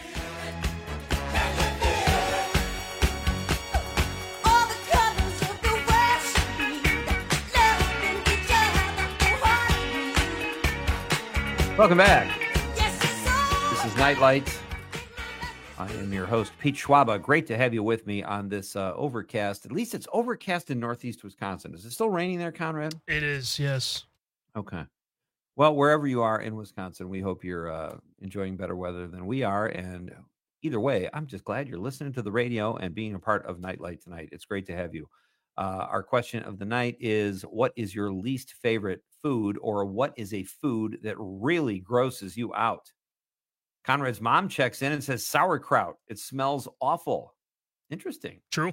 S17: Welcome back. This is Nightlight. I am your host, Pete Schwaba. Great to have you with me on this overcast. At least it's overcast in northeast Wisconsin. Is it still raining there, Conrad?
S18: It is, yes.
S17: Okay. Well, wherever you are in Wisconsin, we hope you're enjoying better weather than we are. And either way, I'm just glad you're listening to the radio and being a part of Nightlight tonight. It's great to have you. Our question of the night is, what is your least favorite food, or what is a food that really grosses you out? Conrad's mom checks in and says sauerkraut. It smells awful. Interesting.
S18: True.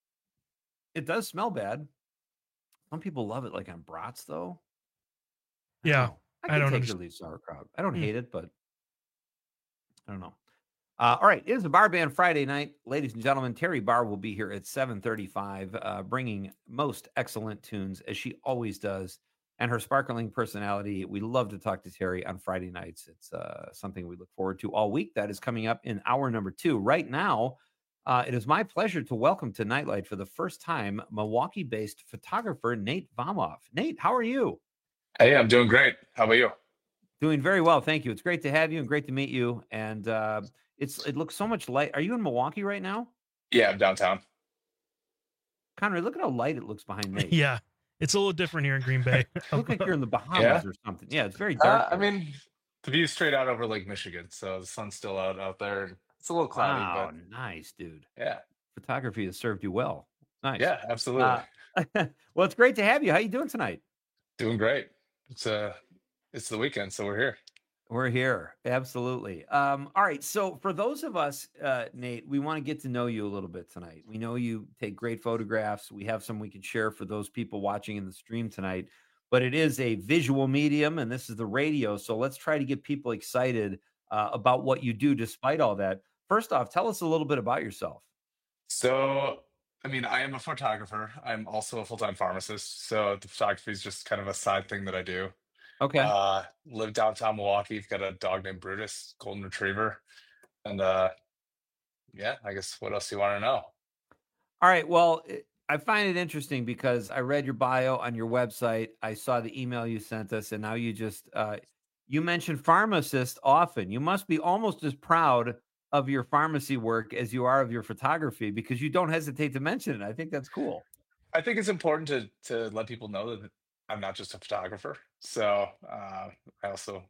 S17: It does smell bad. Some people love it, like on brats, though.
S18: Yeah.
S17: I don't take sauerkraut. I don't hate it, but I don't know. All right, it is a Bar Band Friday night. Ladies and gentlemen, Terry Barr will be here at 7:35, bringing most excellent tunes, as she always does, and her sparkling personality. We love to talk to Terry on Friday nights. It's something we look forward to all week. That is coming up in hour number 2. Right now, it is my pleasure to welcome to Nightlight for the first time Milwaukee-based photographer Nate Vomoff. Nate, how are you?
S14: Hey, I'm doing great. How about you?
S17: Doing very well, thank you. It's great to have you and great to meet you. And it looks so much light. Are you in Milwaukee right now?
S14: Yeah, I'm downtown.
S17: Conrad, look at how light it looks behind me.
S18: Yeah, it's a little different here in Green Bay.
S17: Look like you're in the Bahamas or something. Yeah, it's very dark.
S14: I mean, the view's straight out over Lake Michigan, so the sun's still out there. It's a little cloudy.
S17: Wow,
S14: but
S17: nice, dude.
S14: Yeah.
S17: Photography has served you well. Nice.
S14: Yeah, absolutely.
S17: Well, it's great to have you. How you doing tonight?
S14: Doing great. It's the weekend, so we're here.
S17: We're here. Absolutely. All right. So for those of us, Nate, we want to get to know you a little bit tonight. We know you take great photographs. We have some we can share for those people watching in the stream tonight, but it is a visual medium and this is the radio. So let's try to get people excited about what you do despite all that. First off, tell us a little bit about yourself.
S14: So, I mean, I am a photographer. I'm also a full-time pharmacist. So the photography is just kind of a side thing that I do.
S17: Okay.
S14: Live downtown Milwaukee. Got a dog named Brutus, golden retriever. And yeah, I guess what else do you want to know?
S17: All right. Well, I find it interesting because I read your bio on your website. I saw the email you sent us, and now you just you mentioned pharmacist often. You must be almost as proud of your pharmacy work as you are of your photography because you don't hesitate to mention it. I think that's cool.
S14: I think it's important to let people know that I'm not just a photographer. So I also,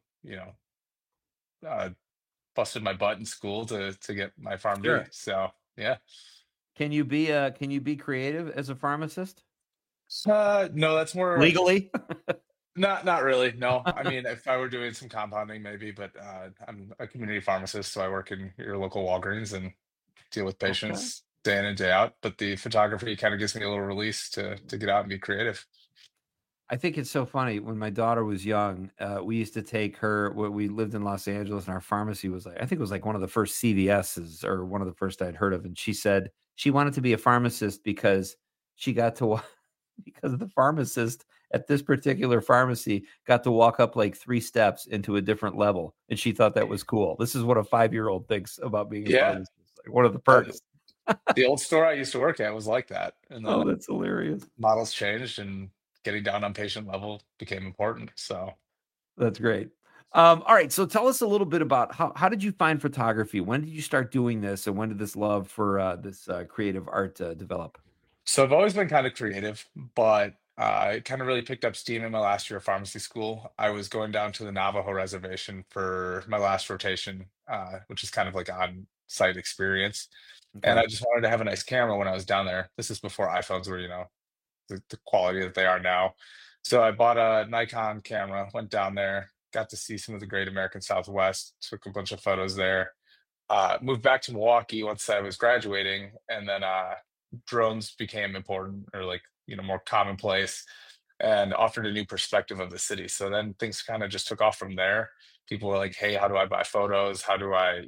S14: busted my butt in school to get my pharm degree. So yeah.
S17: Can you be creative as a pharmacist?
S14: No, that's more
S17: legally.
S14: Not really. No, I mean, if I were doing some compounding, maybe. But I'm a community pharmacist, so I work in your local Walgreens and deal with patients day in and day out. But the photography kind of gives me a little release to get out and be creative.
S17: I think it's so funny. When my daughter was young, we used to take her. We lived in Los Angeles, and our pharmacy was I think it was like one of the first CVS's or one of the first I'd heard of. And she said she wanted to be a pharmacist because she got to because the pharmacist at this particular pharmacy got to walk up like 3 steps into a different level, and she thought that was cool. This is what a 5-year-old thinks about being a pharmacist. Like one of the perks.
S14: The old store I used to work at was like that. And
S17: oh, that's hilarious.
S14: Models changed and getting down on patient level became important. So
S17: that's great. All right. So tell us a little bit about how did you find photography? When did you start doing this? And when did this love for this creative art develop?
S14: So I've always been kind of creative, but It kind of really picked up steam in my last year of pharmacy school. I was going down to the Navajo reservation for my last rotation, which is kind of like on-site experience. And
S17: Okay.
S14: I just wanted to have a nice camera when I was down there. This is before iPhones were, the quality that they are now. So I bought a Nikon camera, went down there, got to see some of the Great American Southwest, took a bunch of photos there. Moved back to Milwaukee once I was graduating, and then drones became important, or like, more commonplace, and offered a new perspective of the city. So then things kind of just took off from there. People were like, "Hey, how do I buy photos? How do I,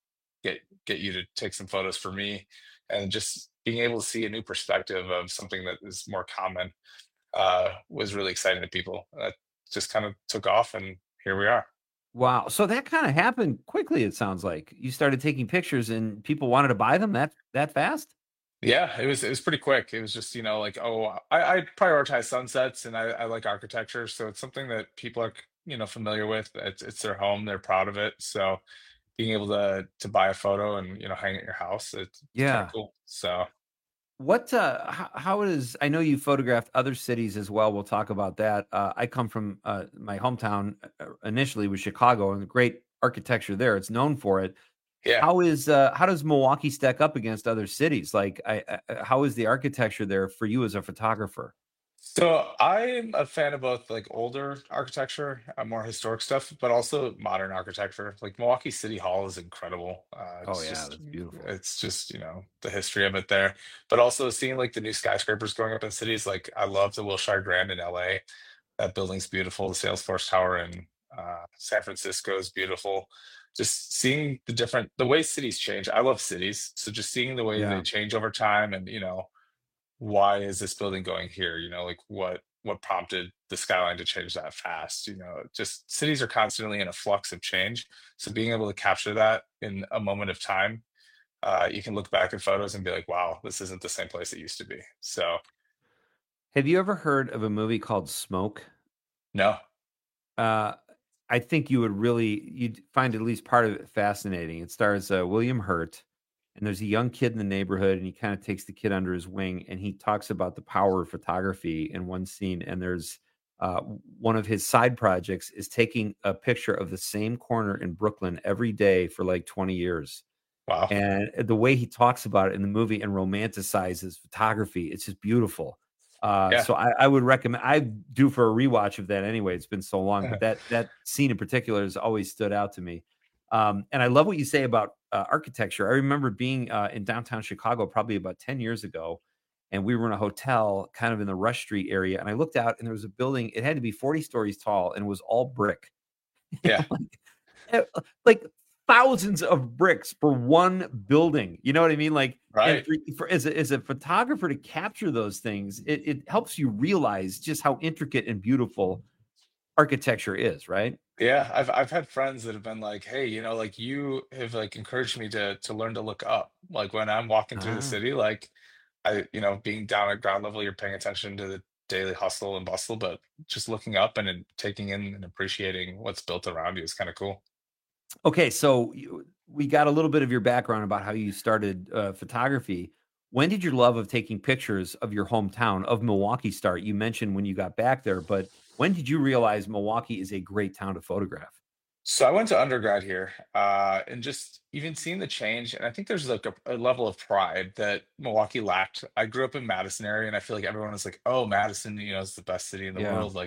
S14: get you to take some photos for me?" And just being able to see a new perspective of something that is more common was really exciting to people. That just kind of took off, and here we are.
S17: Wow. So that kind of happened quickly, it sounds like. You started taking pictures and people wanted to buy them that fast?
S14: Yeah, it was pretty quick. It was just, like, oh, I prioritize sunsets, and I like architecture, so it's something that people are, familiar with. It's their home, they're proud of it. So being able to buy a photo and, hang it at your house, it's kind
S17: Yeah.
S14: of cool. So
S17: What how is I know you photographed other cities as well. We'll talk about that. I come from my hometown initially was Chicago, and the great architecture there. It's known for it.
S14: yeah.
S17: How does Milwaukee stack up against other cities? Like how is the architecture there for you as a photographer?
S14: So I'm a fan of both like older architecture, more historic stuff, but also modern architecture. Like Milwaukee City Hall is incredible.
S17: Oh yeah, that's beautiful.
S14: It's just, the history of it there. But also seeing like the new skyscrapers going up in cities. Like I love the Wilshire Grand in LA. That building's beautiful. The Salesforce Tower in San Francisco is beautiful. Just seeing the way cities change. I love cities. So just seeing the way they
S17: Yeah.
S14: change over time, and, why is this building going here? Like what prompted the skyline to change that fast? Just cities are constantly in a flux of change. So being able to capture that in a moment of time, you can look back at photos and be like, wow, this isn't the same place it used to be. So
S17: Have you ever heard of a movie called Smoke?
S14: no.
S17: Uh, I think you'd find at least part of it fascinating. It stars William Hurt, and there's a young kid in the neighborhood, and he kind of takes the kid under his wing, and he talks about the power of photography in one scene. And there's one of his side projects is taking a picture of the same corner in Brooklyn every day for like 20 years.
S14: Wow.
S17: And the way he talks about it in the movie and romanticizes photography, it's just beautiful.
S14: Yeah.
S17: So I would recommend. I do for a rewatch of that anyway. It's been so long, but that scene in particular has always stood out to me. And I love what you say about architecture. I remember being in downtown Chicago probably about 10 years ago, and we were in a hotel kind of in the Rush Street area. And I looked out, and there was a building. It had to be 40 stories tall, and it was all brick.
S14: Yeah.
S17: like thousands of bricks for one building. You know what I mean? Like,
S14: Right.
S17: and as a photographer to capture those things, it helps you realize just how intricate and beautiful architecture is, right?
S14: Yeah, I've had friends that have been like, "Hey, like you have like encouraged me to learn to look up. Like when I'm walking through the
S17: Ah.
S14: city, like being down at ground level, you're paying attention to the daily hustle and bustle, but just looking up and then taking in and appreciating what's built around you is kind of cool."
S17: Okay, so we got a little bit of your background about how you started photography. When did your love of taking pictures of your hometown of Milwaukee start? You mentioned when you got back there, but when did you realize Milwaukee is a great town to photograph?
S14: So I went to undergrad here, and just even seeing the change, and I think there's like a level of pride that Milwaukee lacked. I grew up in Madison area, and I feel like everyone is like, "Oh, Madison, is the best city in the
S17: Yeah.
S14: world." Like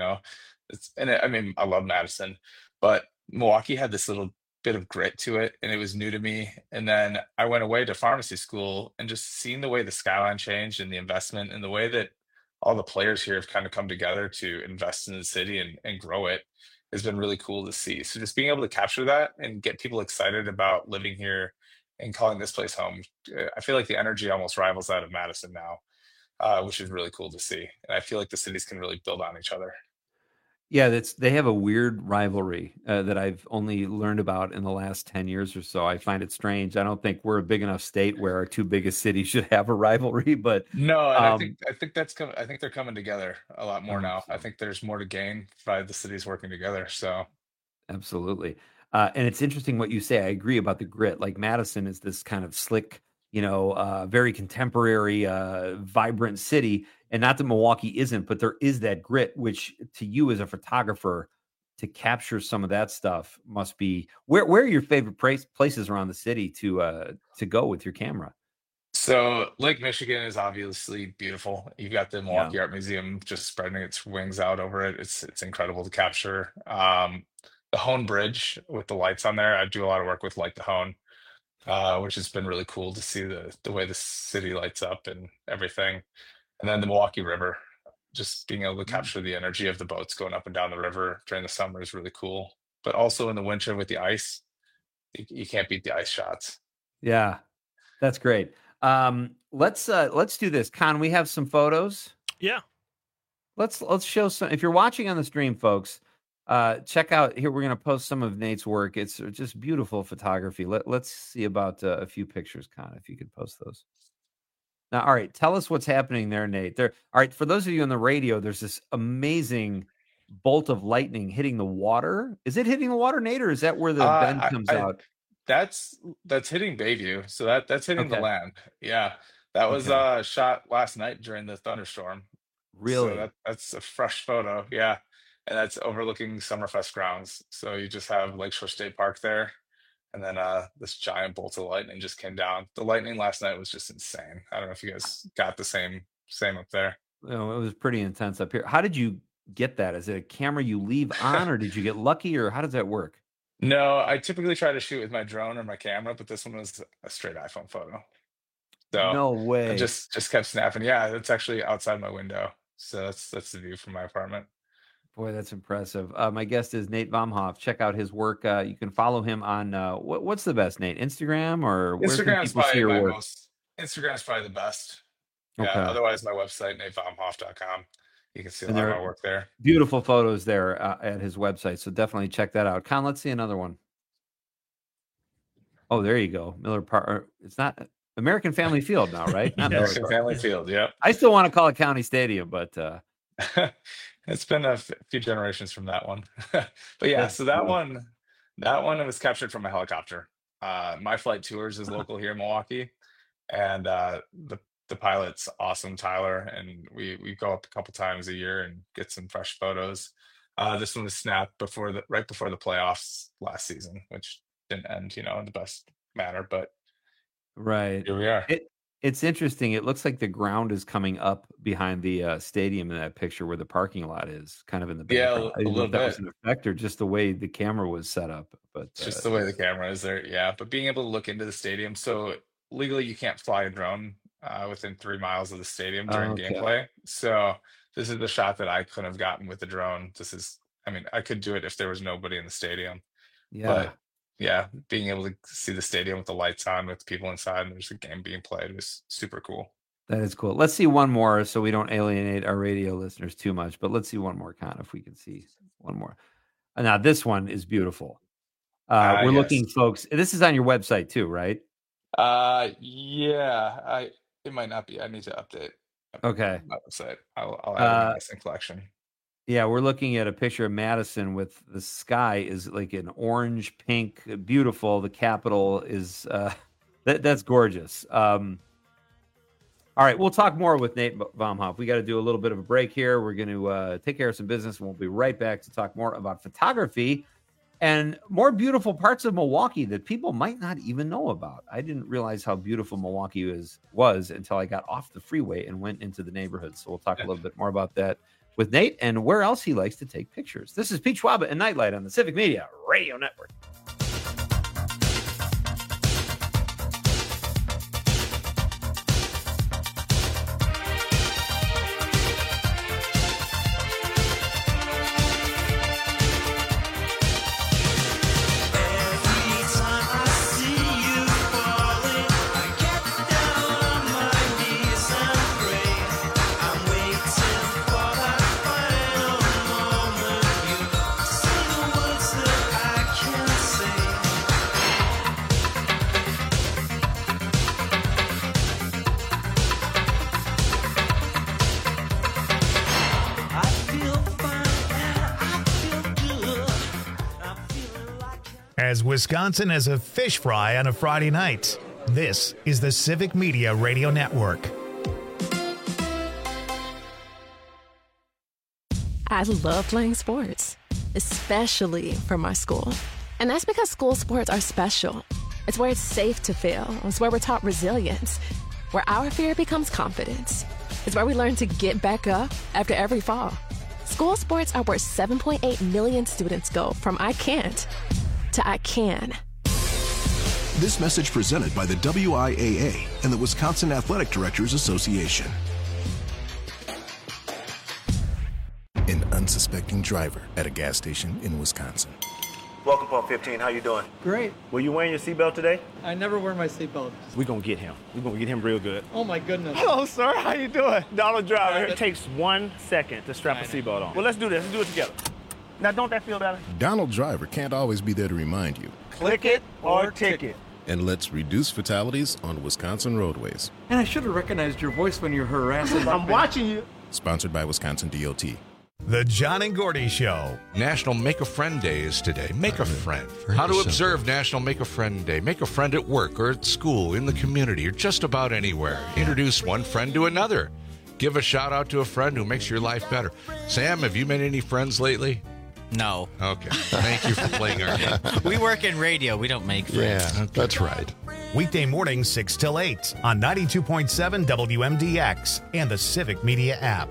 S14: I mean, I love Madison, but Milwaukee had this little bit of grit to it, and it was new to me. And then I went away to pharmacy school, and just seeing the way the skyline changed and the investment and the way that all the players here have kind of come together to invest in the city and grow it has been really cool to see. So just being able to capture that and get people excited about living here and calling this place home, I feel like the energy almost rivals that of Madison now, which is really cool to see. And I feel like the cities can really build on each other.
S17: Yeah, they have a weird rivalry that I've only learned about in the last 10 years or so. I find it strange. I don't think we're a big enough state where our two biggest cities should have a rivalry, but
S14: No, and
S17: um,
S14: I think that's coming. I think they're coming together a lot
S17: I
S14: more
S17: hope
S14: now. I
S17: so.
S14: think there's more to gain by the cities working together. So
S17: Absolutely. And it's interesting what you say. I agree about the grit. Like Madison is this kind of slick, very contemporary, vibrant city. And not that Milwaukee isn't, but there is that grit, which to you as a photographer, to capture some of that stuff must be. Where are your favorite places around the city to go with your camera?
S14: So Lake Michigan is obviously beautiful. You've got the Milwaukee Art Museum just spreading its wings out over it. It's incredible to capture. The Hone Bridge with the lights on there. I do a lot of work with Light the Hone, which has been really cool to see the way the city lights up and everything. And then the Milwaukee River, just being able to capture the energy of the boats going up and down the river during the summer is really cool. But also in the winter with the ice, you can't beat the ice shots.
S17: Yeah, that's great. Let's do this. Con, we have some photos.
S18: Yeah.
S17: Let's show some. If you're watching on the stream, folks, check out here. We're going to post some of Nate's work. It's just beautiful photography. Let's see about a few pictures, Con, if you could post those. Now, all right, tell us what's happening there, Nate. All right, for those of you on the radio, there's this amazing bolt of lightning hitting the water. Is it hitting the water, Nate, or is that where the bend comes out?
S14: That's hitting Bayview, so that's hitting the land. Yeah, that was shot last night during the thunderstorm.
S17: Really?
S14: So that's a fresh photo. Yeah, and that's overlooking Summerfest grounds. So you just have Lakeshore State Park there. And then this giant bolt of lightning just came down. The lightning last night was just insane. I don't know if you guys got the same up there.
S17: It was pretty intense up here. How did you get that? Is it a camera you leave on, or did you get lucky, or how does that work?
S14: No, I typically try to shoot with my drone or my camera, but this one was a straight iPhone photo. So
S17: no way.
S14: I just kept snapping. Yeah, it's actually outside my window. So that's the view from my apartment.
S17: Boy, that's impressive. My guest is Nate Vomhoff. Check out his work. You can follow him on what's the best, Nate? Instagram or where can people see your work?
S14: Instagram's probably the best.
S17: Okay.
S14: Yeah. Otherwise, my website, natevomhoff.com. You can see a lot of my work there.
S17: Beautiful photos there at his website. So definitely check that out. Con, let's see another one. Oh, there you go. Miller Park. It's not American Family Field now, right? Not
S14: American Family Field. Yep.
S17: I still want to call it County Stadium, but.
S14: It's been a few generations from that one. But yeah, so that one was captured from a helicopter. My Flight Tours is local here in Milwaukee, and the pilot's awesome, Tyler, and we go up a couple times a year and get some fresh photos. This one was snapped right before the playoffs last season, which didn't end, in the best manner, but
S17: right
S14: here we are.
S17: It's interesting. It looks like the ground is coming up behind the stadium in that picture where the parking lot is, kind of in the background.
S14: Yeah, a little bit.
S17: That was an effect or just the way the camera was set up. But
S14: just the way the camera is there, yeah. But being able to look into the stadium, so legally you can't fly a drone within 3 miles of the stadium during gameplay. So this is the shot that I couldn't have gotten with the drone. I could do it if there was nobody in the stadium.
S17: Yeah.
S14: But yeah, being able to see the stadium with the lights on, with people inside, and there's a game being played was super cool.
S17: That is cool. Let's see one more so we don't alienate our radio listeners too much, but let's see one more, Con, if we can see one more. Now, this one is beautiful. We're looking, folks. This is on your website too, right?
S14: Yeah. It might not be. I need to update.
S17: Okay.
S14: My website. I'll add it in collection.
S17: Yeah, we're looking at a picture of Madison with the sky is like an orange, pink, beautiful. The Capitol is that's gorgeous. All right, we'll talk more with Nate Vomhoff. We got to do a little bit of a break here. We're going to take care of some business, and we'll be right back to talk more about photography and more beautiful parts of Milwaukee that people might not even know about. I didn't realize how beautiful Milwaukee was until I got off the freeway and went into the neighborhood. So we'll talk a little bit more about that with Nate and where else he likes to take pictures. This is Pete Schwaba and Nightlight on the Civic Media Radio Network.
S1: As Wisconsin has a fish fry on a Friday night. This is the Civic Media Radio Network.
S15: I love playing sports, especially for my school. And that's because school sports are special. It's where it's safe to fail. It's where we're taught resilience, where our fear becomes confidence. It's where we learn to get back up after every fall. School sports are where 7.8 million students go from I can't to I can.
S19: This message presented by the WIAA and the Wisconsin Athletic Directors Association.
S20: An unsuspecting driver at a gas station in Wisconsin.
S22: Welcome, Pump 15. How you doing?
S25: Great.
S22: Were you wearing your seatbelt today?
S25: I never wear my seatbelt.
S22: We're going to get him. We're going to get him real good.
S25: Oh, my goodness.
S22: Hello, sir. How you doing? Donald Driver. It takes 1 second to strap a seatbelt on. Well, let's do this. Let's do it together. Now, don't that feel better?
S20: Donald Driver can't always be there to remind you.
S22: Click it or ticket.
S20: And let's reduce fatalities on Wisconsin roadways.
S25: And I should have recognized your voice when you're harassing.
S22: I'm watching you.
S20: Sponsored by Wisconsin DOT.
S1: The John and Gordy Show.
S12: National Make a Friend Day is today. Make a friend. How to observe National Make a Friend Day. Make a friend at work or at school, in the community, or just about anywhere. Introduce one friend to another. Give a shout out to a friend who makes your life better. Sam, have you made any friends lately?
S26: No.
S12: Okay. Thank you for playing our game.
S26: We work in radio. We don't make friends.
S1: Yeah, that's right. Weekday mornings 6 till 8 on 92.7 WMDX and the Civic Media app.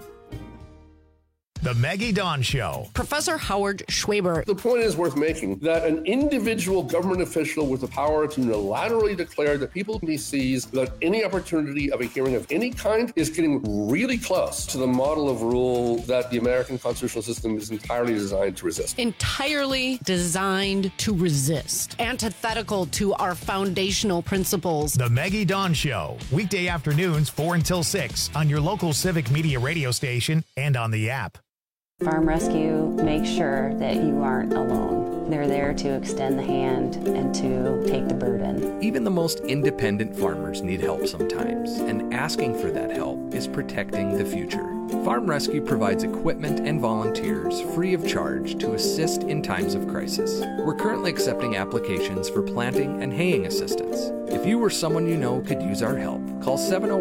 S1: The Maggie Dawn Show.
S7: Professor Howard Schwaber.
S8: The point is worth making that an individual government official with the power to unilaterally declare that people he sees without any opportunity of a hearing of any kind is getting really close to the model of rule that the American constitutional system is entirely designed to resist.
S7: Entirely designed to resist. Antithetical to our foundational principles.
S1: The Maggie Dawn Show. Weekday afternoons 4 until 6 on your local Civic Media radio station and on the app.
S27: Farm Rescue makes sure that you aren't alone. They're there to extend the hand and to take the burden.
S28: Even the most independent farmers need help sometimes, and asking for that help is protecting the future. Farm Rescue provides equipment and volunteers free of charge to assist in times of crisis. We're currently accepting applications for planting and haying assistance. If you or someone you know could use our help, call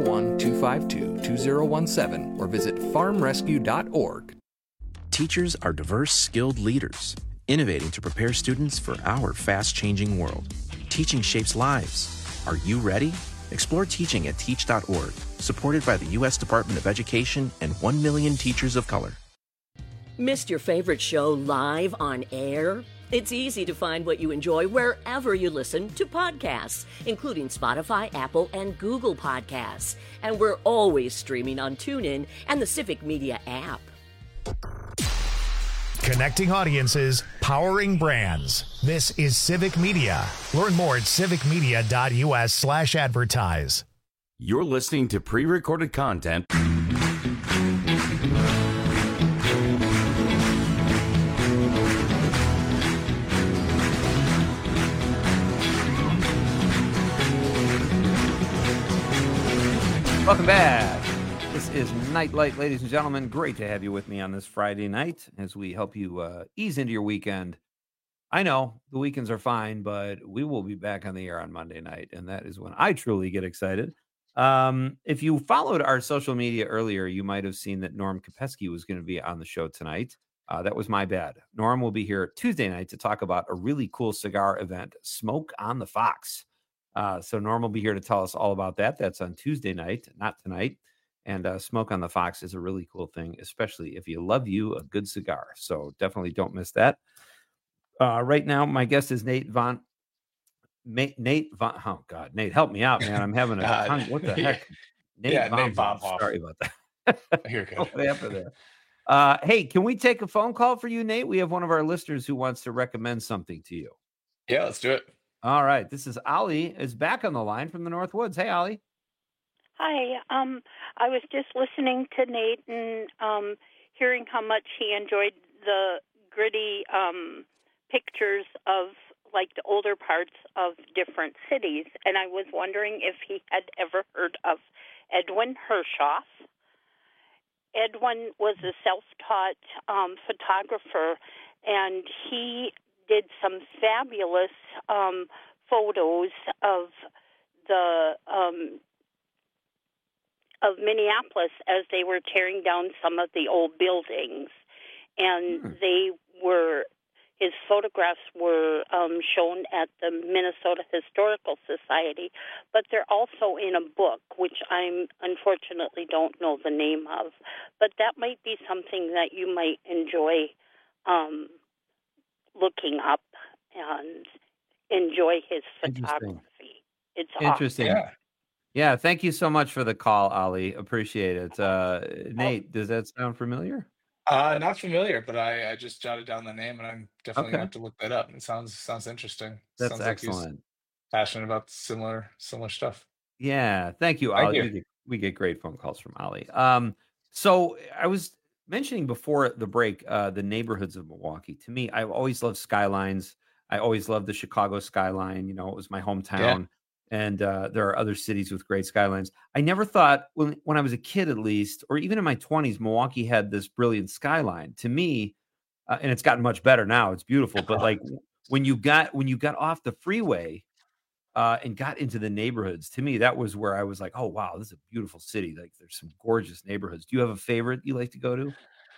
S28: 701-252-2017 or visit farmrescue.org.
S29: Teachers are diverse, skilled leaders, innovating to prepare students for our fast-changing world. Teaching shapes lives. Are you ready? Explore teaching at teach.org, supported by the U.S. Department of Education and 1 million teachers of color.
S30: Missed your favorite show live on air? It's easy to find what you enjoy wherever you listen to podcasts, including Spotify, Apple, and Google Podcasts. And we're always streaming on TuneIn and the Civic Media app.
S1: Connecting audiences, powering brands. This is Civic Media. Learn more at civicmedia.us/advertise.
S16: You're listening to pre-recorded content.
S17: Welcome back. This is Nightlight, ladies and gentlemen. Great to have you with me on this Friday night as we help you ease into your weekend. I know the weekends are fine, but we will be back on the air on Monday night, and that is when I truly get excited. If you followed our social media earlier, you might have seen that Norm Kopesky was going to be on the show tonight. That was my bad. Norm will be here Tuesday night to talk about a really cool cigar event, Smoke on the Fox. So Norm will be here to tell us all about that. That's on Tuesday night, not tonight. And Smoke on the Fox is a really cool thing, especially if you love you a good cigar. So definitely don't miss that. Right now, my guest is Nate Von. Oh God, Nate, help me out, man. I'm having a tongue. What the heck? Nate Von. Sorry about that.
S14: You're good.
S17: What happened there? Hey, can we take a phone call for you, Nate? We have one of our listeners who wants to recommend something to you.
S14: Yeah, let's do it.
S17: All right. This is Ollie is back on the line from the North Woods. Hey, Ollie.
S31: Hi. I was just listening to Nate and hearing how much he enjoyed the gritty pictures of like the older parts of different cities. And I was wondering if he had ever heard of Edwin Hershoff. Edwin was a self-taught photographer, and he did some fabulous photos of of Minneapolis as they were tearing down some of the old buildings, and his photographs were shown at the Minnesota Historical Society, but they're also in a book, which I unfortunately don't know the name of. But that might be something that you might enjoy looking up and enjoy his photography. It's
S17: interesting.
S31: Awesome.
S17: Yeah, thank you so much for the call, Ali. Appreciate it. Nate, does that sound familiar?
S14: Not familiar, but I just jotted down the name, and I'm definitely gonna have to look that up. It sounds interesting.
S17: That's
S14: sounds like he's
S17: excellent.
S14: passionate about similar stuff.
S17: Yeah, thank you,
S14: Thank
S17: Ali.
S14: you.
S17: We get great phone calls from Ali. So I was mentioning before the break the neighborhoods of Milwaukee. To me, I've always loved skylines. I always loved the Chicago skyline. You know, it was my hometown. And there are other cities with great skylines. I never thought when I was a kid, at least, or even in my 20s, Milwaukee had this brilliant skyline. To me, and it's gotten much better now. It's beautiful. But like when you got off the freeway and got into the neighborhoods, to me, that was where I was like, oh, wow, this is a beautiful city. Like there's some gorgeous neighborhoods. Do you have a favorite you like to go to?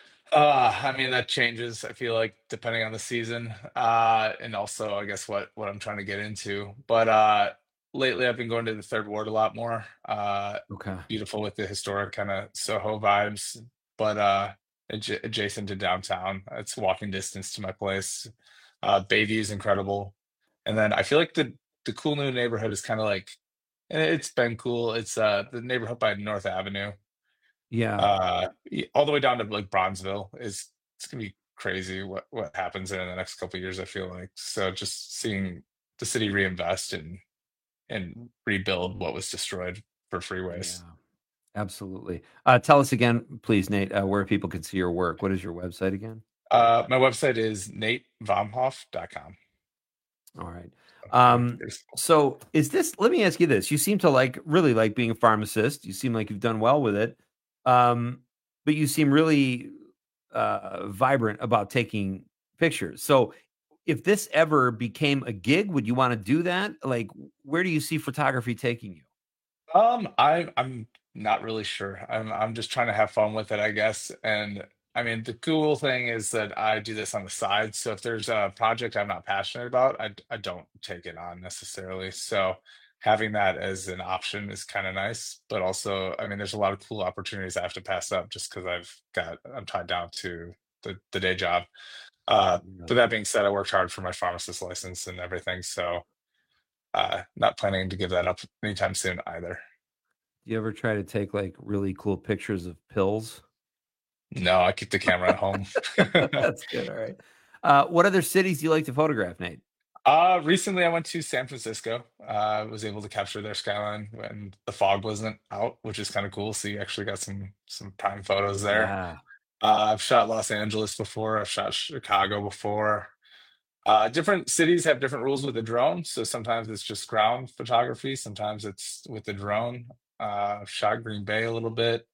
S14: I mean, that changes, I feel like, depending on the season. And also, I guess, what I'm trying to get into. But lately, I've been going to the Third Ward a lot more.
S17: Okay.
S14: Beautiful with the historic kind of Soho vibes, but adjacent to downtown. It's walking distance to my place. Bayview is incredible. And then I feel like the cool new neighborhood is kind of like, and it's been cool. It's the neighborhood by North Avenue.
S17: Yeah.
S14: All the way down to like Bronzeville it's gonna be crazy what happens in the next couple of years, I feel like. So just seeing the city reinvest and rebuild what was destroyed for freeways.
S17: Yeah, absolutely. Tell us again, please, Nate, where people can see your work. What is your website again?
S14: My website is natevomhoff.com.
S17: All right. So let me ask you this. You seem to really like being a pharmacist. You seem like you've done well with it. But you seem really vibrant about taking pictures. So if this ever became a gig, would you want to do that? Like, where do you see photography taking you?
S14: I'm not really sure. I'm just trying to have fun with it, I guess. And I mean, the cool thing is that I do this on the side. So if there's a project I'm not passionate about, I don't take it on necessarily. So having that as an option is kind of nice. But also, I mean, there's a lot of cool opportunities I have to pass up just because I'm tied down to the day job. But that being said, I worked hard for my pharmacist license and everything. So not planning to give that up anytime soon either.
S17: Do you ever try to take like really cool pictures of pills?
S14: No, I keep the camera at home.
S17: That's good. All right. What other cities do you like to photograph, Nate?
S14: Recently I went to San Francisco. I was able to capture their skyline when the fog wasn't out, which is kind of cool. So you actually got some prime photos there.
S17: Yeah.
S14: I've shot Los Angeles before. I've shot Chicago before. Different cities have different rules with the drone. So sometimes it's just ground photography. Sometimes it's with the drone. I've shot Green Bay a little bit.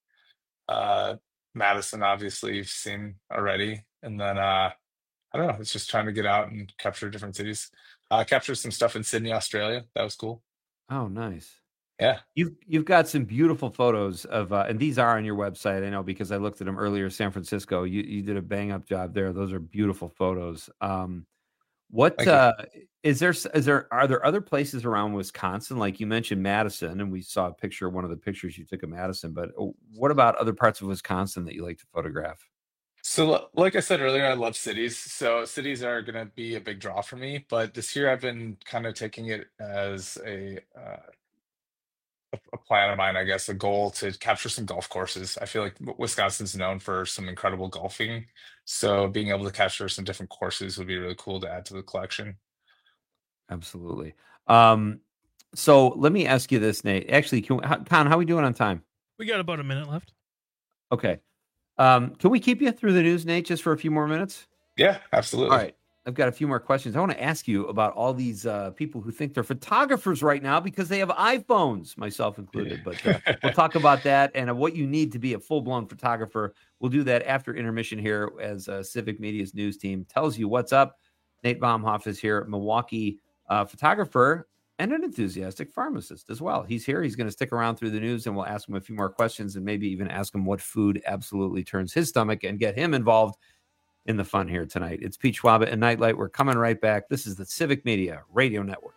S14: Madison, obviously, you've seen already. And then, I don't know, it's just trying to get out and capture different cities. Captured some stuff in Sydney, Australia. That was cool.
S17: Oh, nice.
S14: Yeah.
S17: You've got some beautiful photos of, and these are on your website. I know because I looked at them earlier. San Francisco, you did a bang up job there. Those are beautiful photos. Are there other places around Wisconsin? Like you mentioned Madison, and we saw a picture, one of the pictures you took of Madison, but what about other parts of Wisconsin that you like to photograph?
S14: So like I said earlier, I love cities. So cities are going to be a big draw for me, but this year I've been kind of taking it as a plan of mine, I guess, a goal to capture some golf courses. I feel like Wisconsin's known for some incredible golfing. So being able to capture some different courses would be really cool to add to the collection.
S17: Absolutely. So let me ask you this, Nate. Actually, Con, how are we doing on time?
S18: We got about a minute left.
S17: Okay. Can we keep you through the news, Nate, just for a few more minutes?
S14: Yeah, absolutely.
S17: All right. I've got a few more questions. I want to ask you about all these people who think they're photographers right now because they have iPhones, myself included. But we'll talk about that and what you need to be a full-blown photographer. We'll do that after intermission here as Civic Media's news team tells you what's up. Nate Vomhoff is here, Milwaukee photographer and an enthusiastic pharmacist as well. He's here. He's going to stick around through the news, and we'll ask him a few more questions and maybe even ask him what food absolutely turns his stomach and get him involved in the fun here tonight. It's Pete Schwab and Nightlight. We're coming right back. This is the Civic Media Radio Network.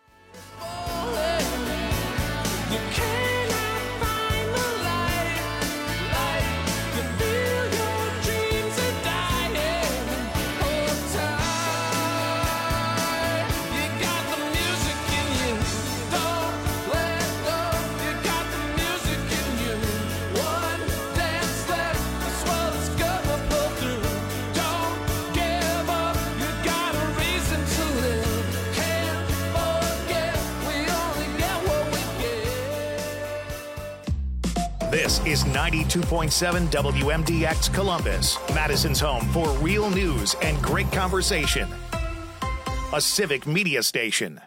S1: This is 92.7 WMDX Columbus, Madison's home for real news and great conversation. A Civic Media station.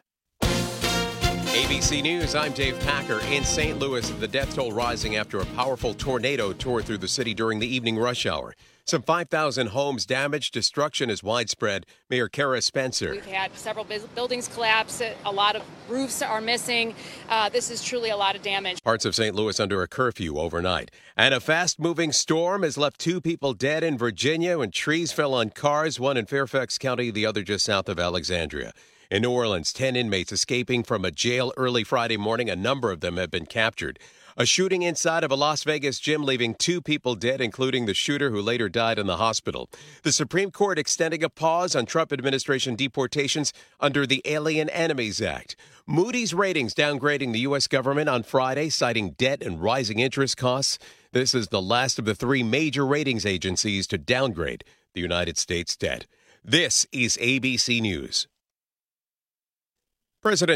S2: ABC News, I'm Dave Packer. In St. Louis, the death toll rising after a powerful tornado tore through the city during the evening rush hour. Some 5,000 homes damaged. Destruction is widespread. Mayor Kara Spencer.
S3: We've had several buildings collapse. A lot of roofs are missing. This is truly a lot of damage.
S2: Parts of St. Louis under a curfew overnight. And a fast-moving storm has left 2 people dead in Virginia when trees fell on cars, one in Fairfax County, the other just south of Alexandria. In New Orleans, 10 inmates escaping from a jail early Friday morning. A number of them have been captured. A shooting inside of a Las Vegas gym leaving 2 people dead, including the shooter who later died in the hospital. The Supreme Court extending a pause on Trump administration deportations under the Alien Enemies Act. Moody's Ratings downgrading the U.S. government on Friday, citing debt and rising interest costs. This is the last of the 3 major ratings agencies to downgrade the United States debt. This is ABC News. President